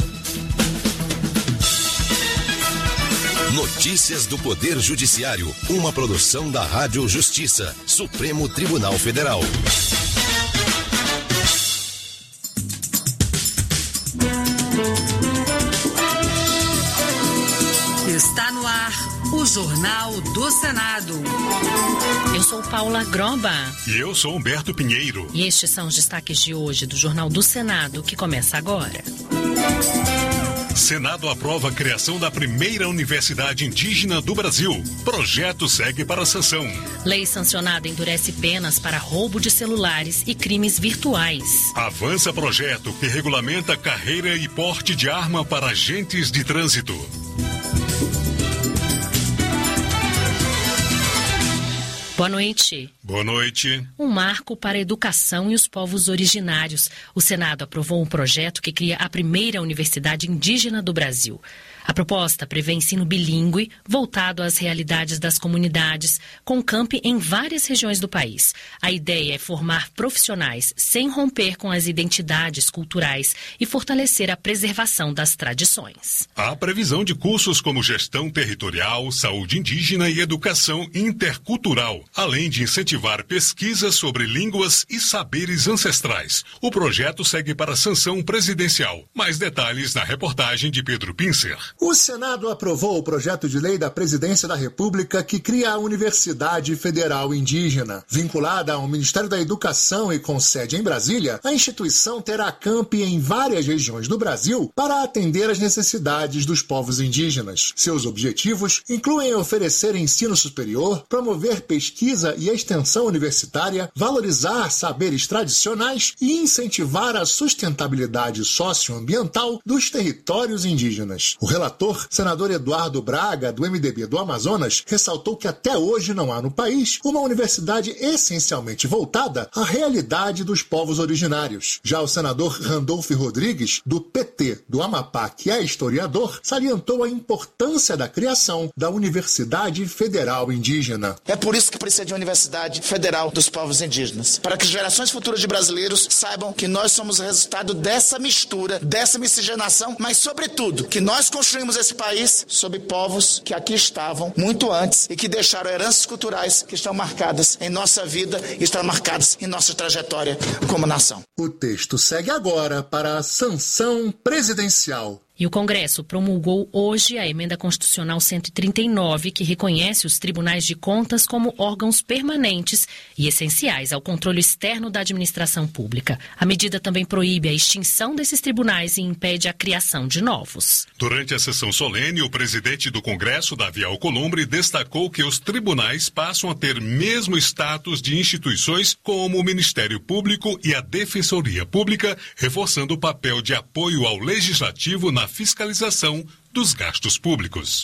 Notícias do Poder Judiciário, uma produção da Rádio Justiça, Supremo Tribunal Federal. Está no ar o Jornal do Senado. Eu sou Paula Groba. E eu sou Humberto Pinheiro. E estes são os destaques de hoje do Jornal do Senado, que começa agora. Senado aprova a criação da primeira universidade indígena do Brasil. Projeto segue para a sanção. Lei sancionada endurece penas para roubo de celulares e crimes virtuais. Avança projeto que regulamenta carreira e porte de arma para agentes de trânsito. Boa noite. Boa noite. Um marco para a educação e os povos originários. O Senado aprovou um projeto que cria a primeira universidade indígena do Brasil. A proposta prevê ensino bilíngue, voltado às realidades das comunidades, com campi em várias regiões do país. A ideia é formar profissionais sem romper com as identidades culturais e fortalecer a preservação das tradições. Há previsão de cursos como gestão territorial, saúde indígena e educação intercultural, além de incentivar pesquisas sobre línguas e saberes ancestrais. O projeto segue para a sanção presidencial. Mais detalhes na reportagem de Pedro Pincer. O Senado aprovou o projeto de lei da Presidência da República que cria a Universidade Federal Indígena. Vinculada ao Ministério da Educação e com sede em Brasília, a instituição terá campi em várias regiões do Brasil para atender às necessidades dos povos indígenas. Seus objetivos incluem oferecer ensino superior, promover pesquisa e extensão universitária, valorizar saberes tradicionais e incentivar a sustentabilidade socioambiental dos territórios indígenas. O relator, senador Eduardo Braga, do M D B do Amazonas, ressaltou que até hoje não há no país uma universidade essencialmente voltada à realidade dos povos originários. Já o senador Randolfo Rodrigues, do P T do Amapá, que é historiador, salientou a importância da criação da Universidade Federal Indígena. É por isso que precisa de uma Universidade Federal dos Povos Indígenas, para que gerações futuras de brasileiros saibam que nós somos o resultado dessa mistura, dessa miscigenação, mas sobretudo que nós construímos esse país sob povos que aqui estavam muito antes e que deixaram heranças culturais que estão marcadas em nossa vida e estão marcadas em nossa trajetória como nação. O texto segue agora para a sanção presidencial. E o Congresso promulgou hoje a Emenda Constitucional cento e trinta e nove, que reconhece os tribunais de contas como órgãos permanentes e essenciais ao controle externo da administração pública. A medida também proíbe a extinção desses tribunais e impede a criação de novos. Durante a sessão solene, o presidente do Congresso, Davi Alcolumbre, destacou que os tribunais passam a ter mesmo status de instituições como o Ministério Público e a Defensoria Pública, reforçando o papel de apoio ao Legislativo na fiscalização dos gastos públicos.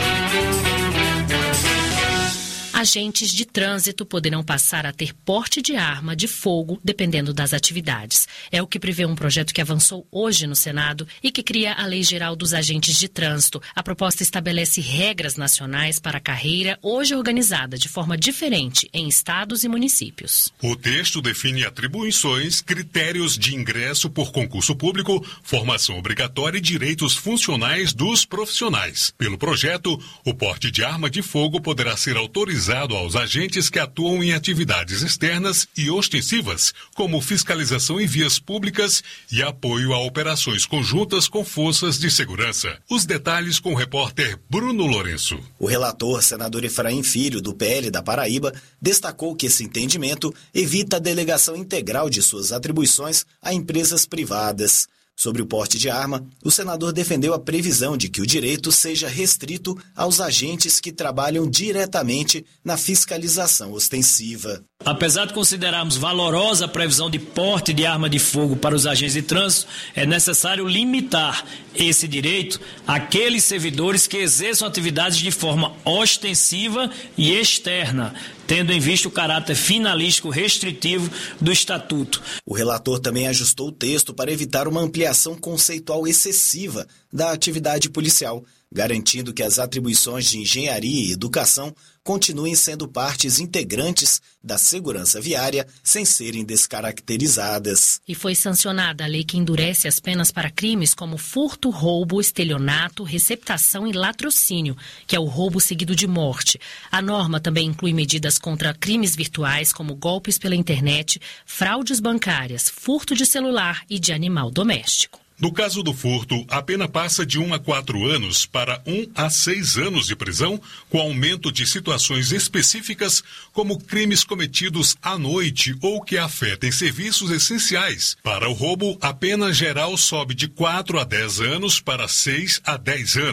Agentes de trânsito poderão passar a ter porte de arma de fogo, dependendo das atividades. É o que prevê um projeto que avançou hoje no Senado e que cria a Lei Geral dos Agentes de Trânsito. A proposta estabelece regras nacionais para a carreira, hoje organizada de forma diferente em estados e municípios. O texto define atribuições, critérios de ingresso por concurso público, formação obrigatória e direitos funcionais dos profissionais. Pelo projeto, o porte de arma de fogo poderá ser autorizado aos agentes que atuam em atividades externas e ostensivas, como fiscalização em vias públicas e apoio a operações conjuntas com forças de segurança. Os detalhes com o repórter Bruno Lourenço. O relator, senador Efraim Filho, do P L da Paraíba, destacou que esse entendimento evita a delegação integral de suas atribuições a empresas privadas. Sobre o porte de arma, o senador defendeu a previsão de que o direito seja restrito aos agentes que trabalham diretamente na fiscalização ostensiva. Apesar de considerarmos valorosa a previsão de porte de arma de fogo para os agentes de trânsito, é necessário limitar esse direito àqueles servidores que exerçam atividades de forma ostensiva e externa, tendo em vista o caráter finalístico restritivo do Estatuto. O relator também ajustou o texto para evitar uma ampliação conceitual excessiva da atividade policial, garantindo que as atribuições de engenharia e educação continuem sendo partes integrantes da segurança viária sem serem descaracterizadas. E foi sancionada a lei que endurece as penas para crimes como furto, roubo, estelionato, receptação e latrocínio, que é o roubo seguido de morte. A norma também inclui medidas contra crimes virtuais como golpes pela internet, fraudes bancárias, furto de celular e de animal doméstico. No caso do furto, a pena passa de um a quatro anos para um a seis anos de prisão, com aumento de situações específicas, como crimes cometidos à noite ou que afetem serviços essenciais. Para o roubo, a pena geral sobe de quatro a dez anos para seis a dez anos,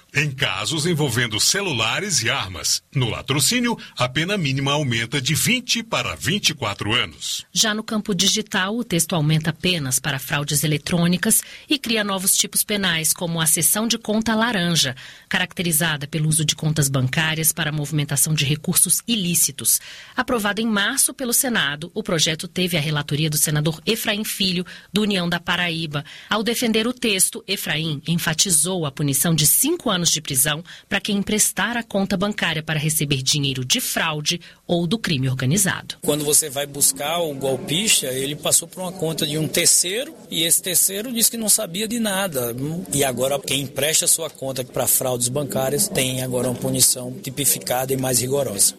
em casos envolvendo celulares e armas. No latrocínio, a pena mínima aumenta de vinte para vinte e quatro anos. Já no campo digital, o texto aumenta penas para fraudes eletrônicas e cria novos tipos penais, como a cessão de conta laranja, caracterizada pelo uso de contas bancárias para a movimentação de recursos ilícitos. Aprovado em março pelo Senado, o projeto teve a relatoria do senador Efraim Filho, do União da Paraíba. Ao defender o texto, Efraim enfatizou a punição de cinco anos de prisão para quem emprestar a conta bancária para receber dinheiro de fraude ou do crime organizado. Quando você vai buscar o golpista, ele passou por uma conta de um terceiro e esse terceiro disse que não sabia de nada. E agora quem empresta sua conta para fraudes bancárias tem agora uma punição tipificada e mais rigorosa.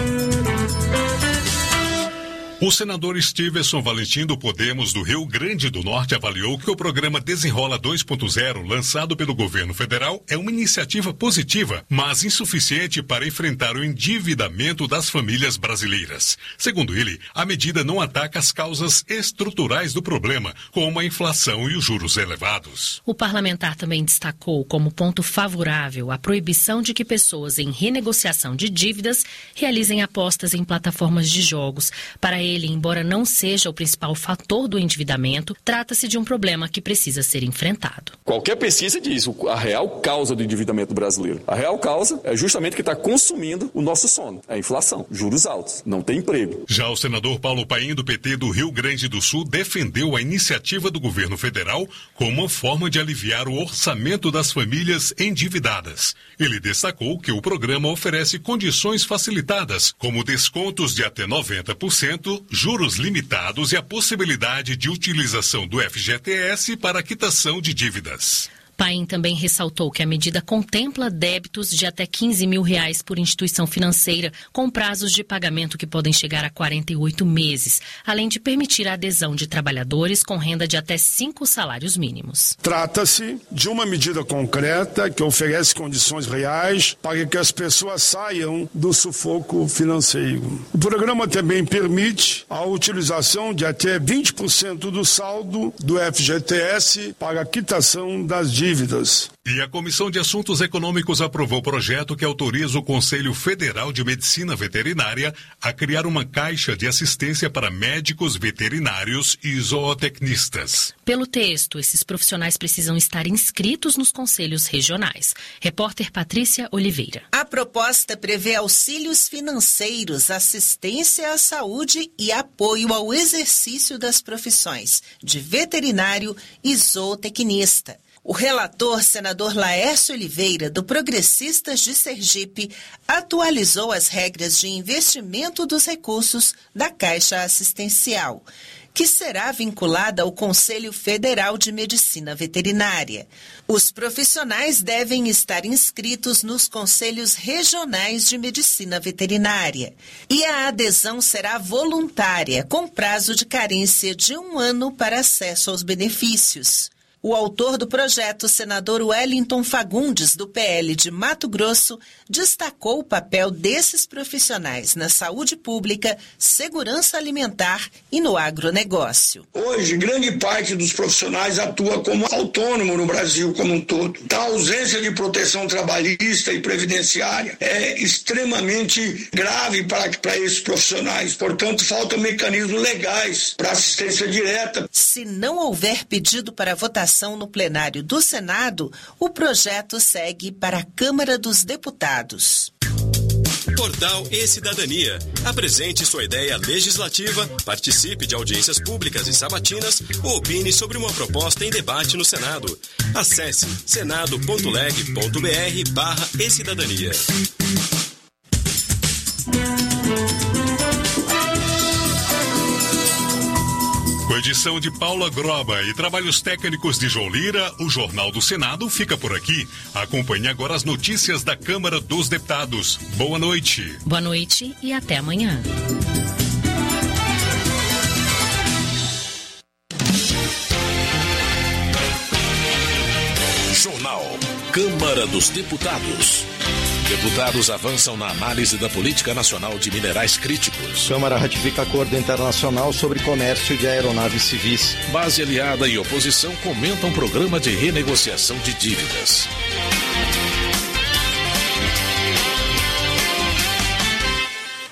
O senador Stevenson Valentim do Podemos do Rio Grande do Norte avaliou que o programa Desenrola dois ponto zero, lançado pelo governo federal, é uma iniciativa positiva, mas insuficiente para enfrentar o endividamento das famílias brasileiras. Segundo ele, a medida não ataca as causas estruturais do problema, como a inflação e os juros elevados. O parlamentar também destacou como ponto favorável a proibição de que pessoas em renegociação de dívidas realizem apostas em plataformas de jogos. Para ele, embora não seja o principal fator do endividamento, trata-se de um problema que precisa ser enfrentado. Qualquer pesquisa diz a real causa do endividamento brasileiro. A real causa é justamente que está consumindo o nosso sono. É a inflação, juros altos, não tem emprego. Já o senador Paulo Paim, do P T do Rio Grande do Sul, defendeu a iniciativa do governo federal como uma forma de aliviar o orçamento das famílias endividadas. Ele destacou que o programa oferece condições facilitadas, como descontos de até noventa por cento, juros limitados e a possibilidade de utilização do F G T S para a quitação de dívidas. Paim também ressaltou que a medida contempla débitos de até quinze mil reais por instituição financeira, com prazos de pagamento que podem chegar a quarenta e oito meses, além de permitir a adesão de trabalhadores com renda de até cinco salários mínimos. Trata-se de uma medida concreta que oferece condições reais para que as pessoas saiam do sufoco financeiro. O programa também permite a utilização de até vinte por cento do saldo do F G T S para a quitação das dívidas. dívidas. E a Comissão de Assuntos Econômicos aprovou o projeto que autoriza o Conselho Federal de Medicina Veterinária a criar uma caixa de assistência para médicos veterinários e zootecnistas. Pelo texto, esses profissionais precisam estar inscritos nos conselhos regionais. Repórter Patrícia Oliveira. A proposta prevê auxílios financeiros, assistência à saúde e apoio ao exercício das profissões de veterinário e zootecnista. O relator, senador Laércio Oliveira, do Progressistas de Sergipe, atualizou as regras de investimento dos recursos da Caixa Assistencial, que será vinculada ao Conselho Federal de Medicina Veterinária. Os profissionais devem estar inscritos nos Conselhos Regionais de Medicina Veterinária. E a adesão será voluntária, com prazo de carência de um ano para acesso aos benefícios. O autor do projeto, senador Wellington Fagundes, do P L de Mato Grosso, destacou o papel desses profissionais na saúde pública, segurança alimentar e no agronegócio. Hoje, grande parte dos profissionais atua como autônomo no Brasil como um todo. A ausência de proteção trabalhista e previdenciária é extremamente grave para, para esses profissionais. Portanto, faltam mecanismos legais para assistência direta. Se não houver pedido para votação no plenário do Senado, o projeto segue para a Câmara dos Deputados. Portal E-Cidadania. Apresente sua ideia legislativa, participe de audiências públicas e sabatinas ou opine sobre uma proposta em debate no Senado. Acesse senado.leg.br barra E-Cidadania. Com edição de Paula Groba e trabalhos técnicos de João Lira, o Jornal do Senado fica por aqui. Acompanhe agora as notícias da Câmara dos Deputados. Boa noite. Boa noite e até amanhã. Jornal Câmara dos Deputados. Deputados avançam na análise da política nacional de minerais críticos. Câmara ratifica acordo internacional sobre comércio de aeronaves civis. Base aliada e oposição comentam programa de renegociação de dívidas.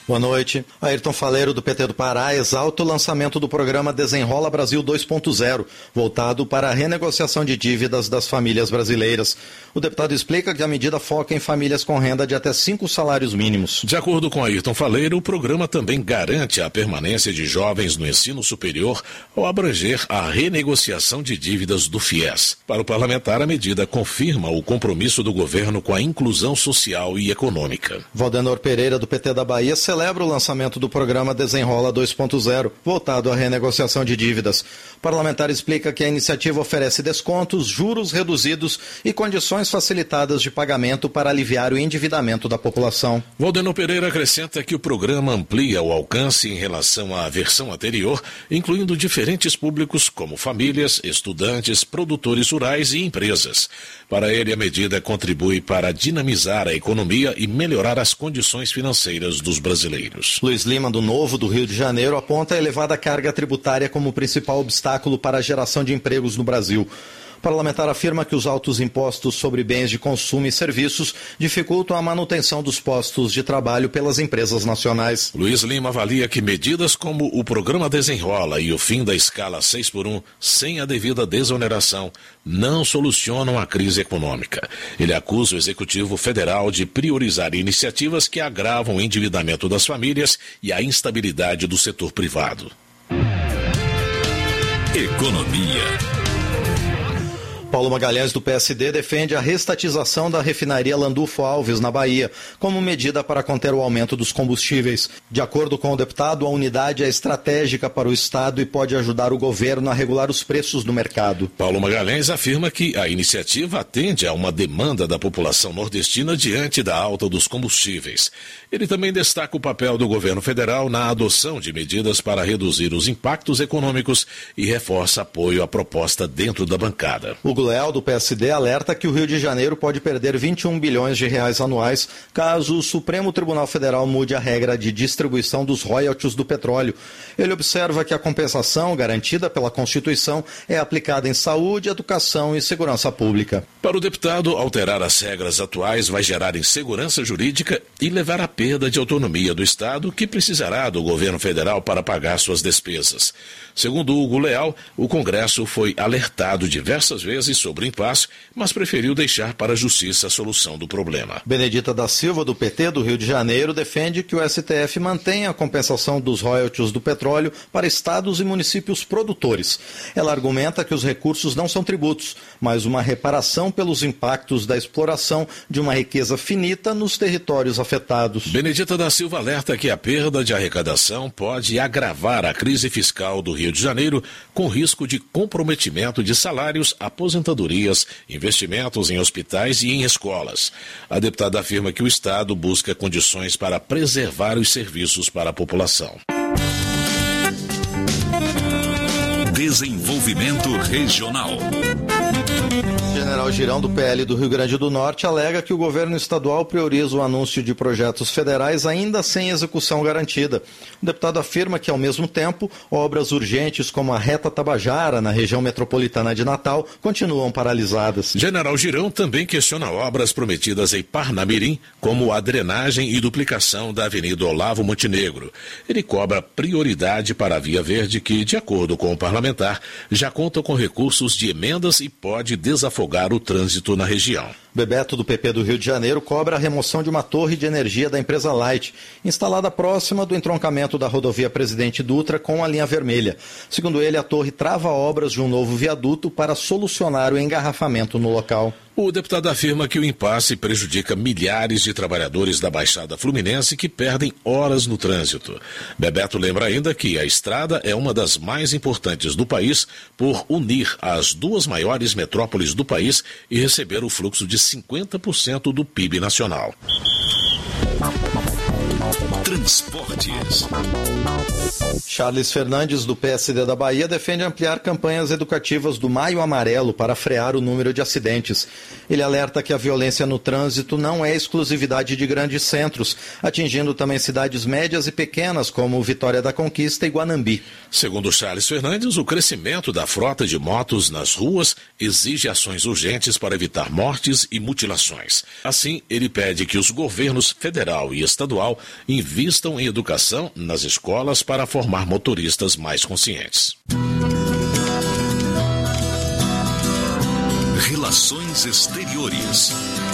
Boa noite. Ayrton Faleiro, do P T do Pará, exalta o lançamento do programa Desenrola Brasil dois ponto zero, voltado para a renegociação de dívidas das famílias brasileiras. O deputado explica que a medida foca em famílias com renda de até cinco salários mínimos. De acordo com Ayrton Faleiro, o programa também garante a permanência de jovens no ensino superior ao abranger a renegociação de dívidas do FIES. Para o parlamentar, a medida confirma o compromisso do governo com a inclusão social e econômica. Valdenor Pereira, do P T da Bahia, celebra o lançamento do programa Desenrola dois ponto zero, voltado à renegociação de dívidas. O parlamentar explica que a iniciativa oferece descontos, juros reduzidos e condições facilitadas de pagamento para aliviar o endividamento da população. Valdenor Pereira acrescenta que o programa amplia o alcance em relação à versão anterior, incluindo diferentes públicos como famílias, estudantes, produtores rurais e empresas. Para ele, a medida contribui para dinamizar a economia e melhorar as condições financeiras dos brasileiros. Luiz Lima, do Novo, do Rio de Janeiro, aponta a elevada carga tributária como o principal obstáculo para a geração de empregos no Brasil. O parlamentar afirma que os altos impostos sobre bens de consumo e serviços dificultam a manutenção dos postos de trabalho pelas empresas nacionais. Luiz Lima avalia que medidas como o programa Desenrola e o fim da escala seis por um, sem a devida desoneração, não solucionam a crise econômica. Ele acusa o Executivo Federal de priorizar iniciativas que agravam o endividamento das famílias e a instabilidade do setor privado. Economia. Paulo Magalhães, do P S D, defende a restatização da refinaria Landulfo Alves, na Bahia, como medida para conter o aumento dos combustíveis. De acordo com o deputado, a unidade é estratégica para o Estado e pode ajudar o governo a regular os preços do mercado. Paulo Magalhães afirma que a iniciativa atende a uma demanda da população nordestina diante da alta dos combustíveis. Ele também destaca o papel do governo federal na adoção de medidas para reduzir os impactos econômicos e reforça apoio à proposta dentro da bancada. O Leal, do P S D, alerta que o Rio de Janeiro pode perder vinte e um bilhões de reais anuais caso o Supremo Tribunal Federal mude a regra de distribuição dos royalties do petróleo. Ele observa que a compensação garantida pela Constituição é aplicada em saúde, educação e segurança pública. Para o deputado, alterar as regras atuais vai gerar insegurança jurídica e levar à perda de autonomia do Estado, que precisará do governo federal para pagar suas despesas. Segundo Hugo Leal, o Congresso foi alertado diversas vezes sobre o impasse, mas preferiu deixar para a Justiça a solução do problema. Benedita da Silva, do P T do Rio de Janeiro, defende que o S T F mantenha a compensação dos royalties do petróleo para estados e municípios produtores. Ela argumenta que os recursos não são tributos, mas uma reparação pelos impactos da exploração de uma riqueza finita nos territórios afetados. Benedita da Silva alerta que a perda de arrecadação pode agravar a crise fiscal do Rio de Janeiro, com risco de comprometimento de salários, aposentadorias, investimentos em hospitais e em escolas. A deputada afirma que o Estado busca condições para preservar os serviços para a população. Desenvolvimento regional. General Girão, do P L do Rio Grande do Norte, alega que o governo estadual prioriza o anúncio de projetos federais ainda sem execução garantida. O deputado afirma que, ao mesmo tempo, obras urgentes como a Reta Tabajara, na região metropolitana de Natal, continuam paralisadas. General Girão também questiona obras prometidas em Parnamirim, como a drenagem e duplicação da Avenida Olavo Montenegro. Ele cobra prioridade para a Via Verde, que, de acordo com o parlamentar, já conta com recursos de emendas e pode desafogar o trânsito na região. Bebeto, do P P do Rio de Janeiro, cobra a remoção de uma torre de energia da empresa Light, instalada próxima do entroncamento da rodovia Presidente Dutra com a linha vermelha. Segundo ele, a torre trava obras de um novo viaduto para solucionar o engarrafamento no local. O deputado afirma que o impasse prejudica milhares de trabalhadores da Baixada Fluminense que perdem horas no trânsito. Bebeto lembra ainda que a estrada é uma das mais importantes do país por unir as duas maiores metrópoles do país e receber o fluxo de cinquenta por cento do P I B nacional. Transportes. Charles Fernandes, do P S D da Bahia, defende ampliar campanhas educativas do Maio Amarelo para frear o número de acidentes. Ele alerta que a violência no trânsito não é exclusividade de grandes centros, atingindo também cidades médias e pequenas como Vitória da Conquista e Guanambi. Segundo Charles Fernandes, o crescimento da frota de motos nas ruas exige ações urgentes para evitar mortes e mutilações. Assim, ele pede que os governos federal e estadual invijiem invistam em educação nas escolas para formar motoristas mais conscientes. Relações Exteriores.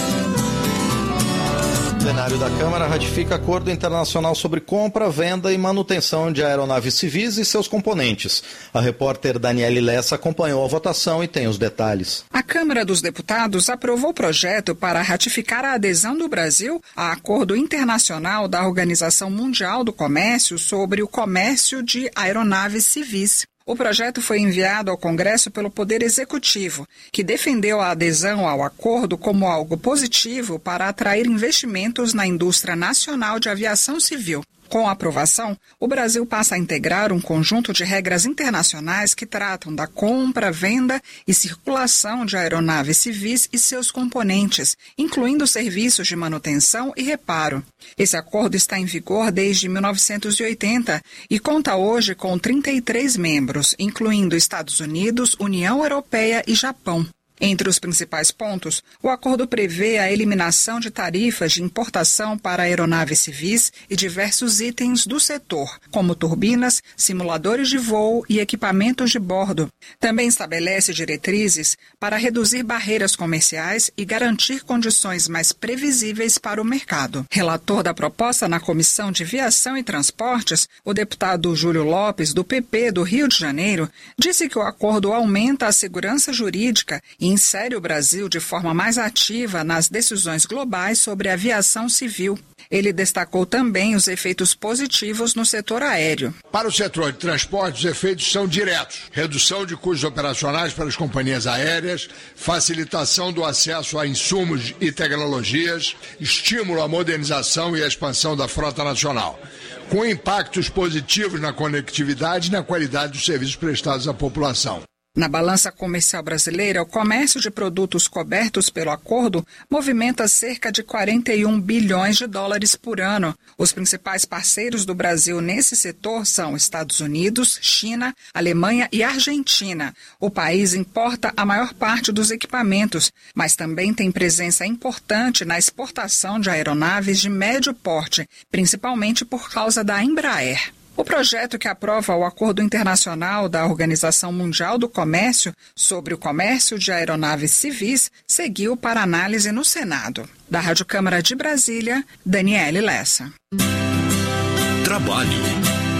O plenário da Câmara ratifica acordo internacional sobre compra, venda e manutenção de aeronaves civis e seus componentes. A repórter Daniele Lessa acompanhou a votação e tem os detalhes. A Câmara dos Deputados aprovou o projeto para ratificar a adesão do Brasil a acordo internacional da Organização Mundial do Comércio sobre o comércio de aeronaves civis. O projeto foi enviado ao Congresso pelo Poder Executivo, que defendeu a adesão ao acordo como algo positivo para atrair investimentos na indústria nacional de aviação civil. Com a aprovação, o Brasil passa a integrar um conjunto de regras internacionais que tratam da compra, venda e circulação de aeronaves civis e seus componentes, incluindo serviços de manutenção e reparo. Esse acordo está em vigor desde mil novecentos e oitenta e conta hoje com trinta e três membros, incluindo Estados Unidos, União Europeia e Japão. Entre os principais pontos, o acordo prevê a eliminação de tarifas de importação para aeronaves civis e diversos itens do setor, como turbinas, simuladores de voo e equipamentos de bordo. Também estabelece diretrizes para reduzir barreiras comerciais e garantir condições mais previsíveis para o mercado. Relator da proposta na Comissão de Viação e Transportes, o deputado Júlio Lopes, do P P do Rio de Janeiro, disse que o acordo aumenta a segurança jurídica e insere o Brasil de forma mais ativa nas decisões globais sobre a aviação civil. Ele destacou também os efeitos positivos no setor aéreo. Para o setor de transporte, os efeitos são diretos. Redução de custos operacionais para as companhias aéreas, facilitação do acesso a insumos e tecnologias, estímulo à modernização e à expansão da frota nacional, com impactos positivos na conectividade e na qualidade dos serviços prestados à população. Na balança comercial brasileira, o comércio de produtos cobertos pelo acordo movimenta cerca de quarenta e um bilhões de dólares por ano. Os principais parceiros do Brasil nesse setor são Estados Unidos, China, Alemanha e Argentina. O país importa a maior parte dos equipamentos, mas também tem presença importante na exportação de aeronaves de médio porte, principalmente por causa da Embraer. O projeto que aprova o Acordo Internacional da Organização Mundial do Comércio sobre o comércio de aeronaves civis seguiu para análise no Senado. Da Rádio Câmara de Brasília, Daniele Lessa. Trabalho.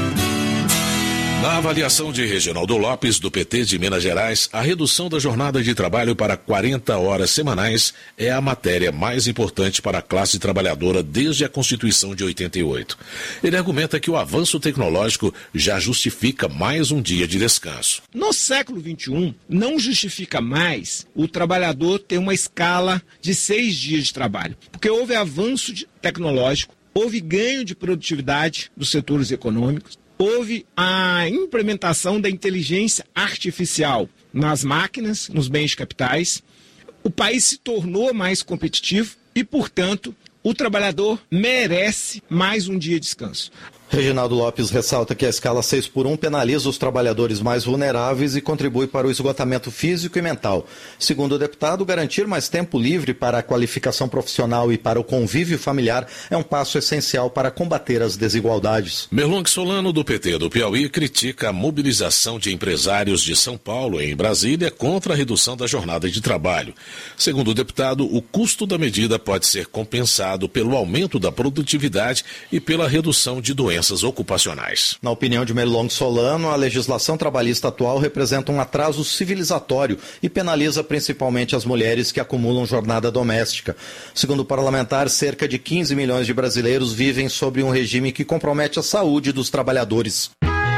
Na avaliação de Reginaldo Lopes, do P T de Minas Gerais, a redução da jornada de trabalho para quarenta horas semanais é a matéria mais importante para a classe trabalhadora desde a Constituição de oitenta e oito. Ele argumenta que o avanço tecnológico já justifica mais um dia de descanso. No século vinte e um, não justifica mais o trabalhador ter uma escala de seis dias de trabalho, porque houve avanço tecnológico, houve ganho de produtividade dos setores econômicos, houve a implementação da inteligência artificial nas máquinas, nos bens de capitais. O país se tornou mais competitivo e, portanto, o trabalhador merece mais um dia de descanso. Reginaldo Lopes ressalta que a escala seis por um penaliza os trabalhadores mais vulneráveis e contribui para o esgotamento físico e mental. Segundo o deputado, garantir mais tempo livre para a qualificação profissional e para o convívio familiar é um passo essencial para combater as desigualdades. Merlong Solano, do P T do Piauí, critica a mobilização de empresários de São Paulo em Brasília contra a redução da jornada de trabalho. Segundo o deputado, o custo da medida pode ser compensado pelo aumento da produtividade e pela redução de doenças ocupacionais. Na opinião de Merlong Solano, a legislação trabalhista atual representa um atraso civilizatório e penaliza principalmente as mulheres que acumulam jornada doméstica. Segundo o parlamentar, cerca de quinze milhões de brasileiros vivem sob um regime que compromete a saúde dos trabalhadores.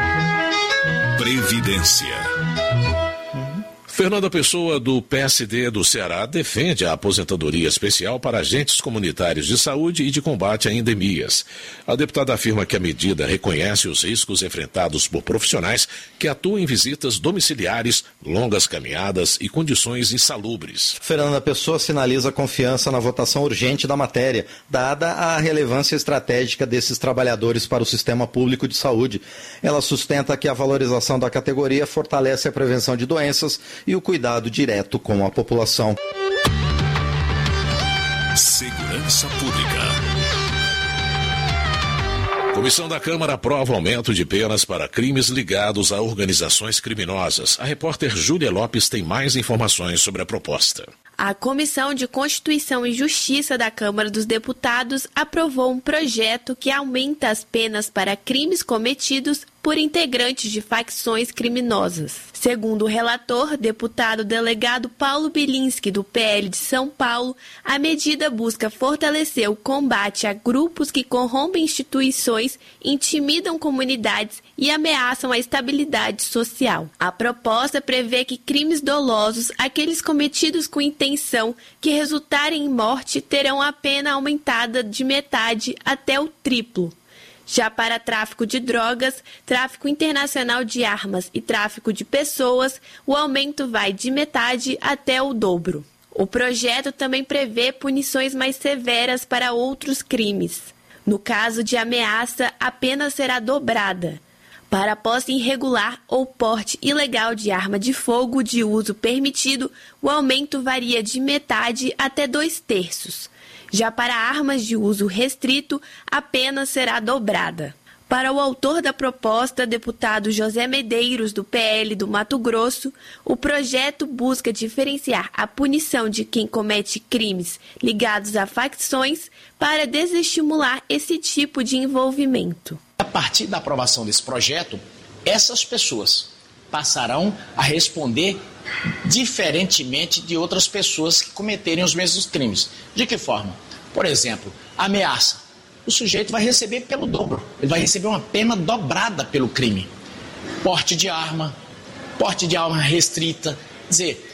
Previdência. Fernanda Pessoa, do P S D do Ceará, defende a aposentadoria especial para agentes comunitários de saúde e de combate a endemias. A deputada afirma que a medida reconhece os riscos enfrentados por profissionais que atuam em visitas domiciliares, longas caminhadas e condições insalubres. Fernanda Pessoa sinaliza confiança na votação urgente da matéria, dada a relevância estratégica desses trabalhadores para o sistema público de saúde. Ela sustenta que a valorização da categoria fortalece a prevenção de doenças e o cuidado direto com a população. Segurança Pública. Comissão da Câmara aprova aumento de penas para crimes ligados a organizações criminosas. A repórter Júlia Lopes tem mais informações sobre a proposta. A Comissão de Constituição e Justiça da Câmara dos Deputados aprovou um projeto que aumenta as penas para crimes cometidos por integrantes de facções criminosas. Segundo o relator, deputado delegado Paulo Bilinski, do P L de São Paulo, a medida busca fortalecer o combate a grupos que corrompem instituições, intimidam comunidades e ameaçam a estabilidade social. A proposta prevê que crimes dolosos, aqueles cometidos com intenção que resultarem em morte, terão a pena aumentada de metade até o triplo. Já para tráfico de drogas, tráfico internacional de armas e tráfico de pessoas, o aumento vai de metade até o dobro. O projeto também prevê punições mais severas para outros crimes. No caso de ameaça, a pena será dobrada. Para posse irregular ou porte ilegal de arma de fogo de uso permitido, o aumento varia de metade até dois terços. Já para armas de uso restrito, a pena será dobrada. Para o autor da proposta, deputado José Medeiros, do P L do Mato Grosso, o projeto busca diferenciar a punição de quem comete crimes ligados a facções para desestimular esse tipo de envolvimento. A partir da aprovação desse projeto, essas pessoas passarão a responder diferentemente de outras pessoas que cometerem os mesmos crimes. De que forma? Por exemplo, ameaça. O sujeito vai receber pelo dobro. Ele vai receber uma pena dobrada pelo crime. Porte de arma, porte de arma restrita. Quer dizer,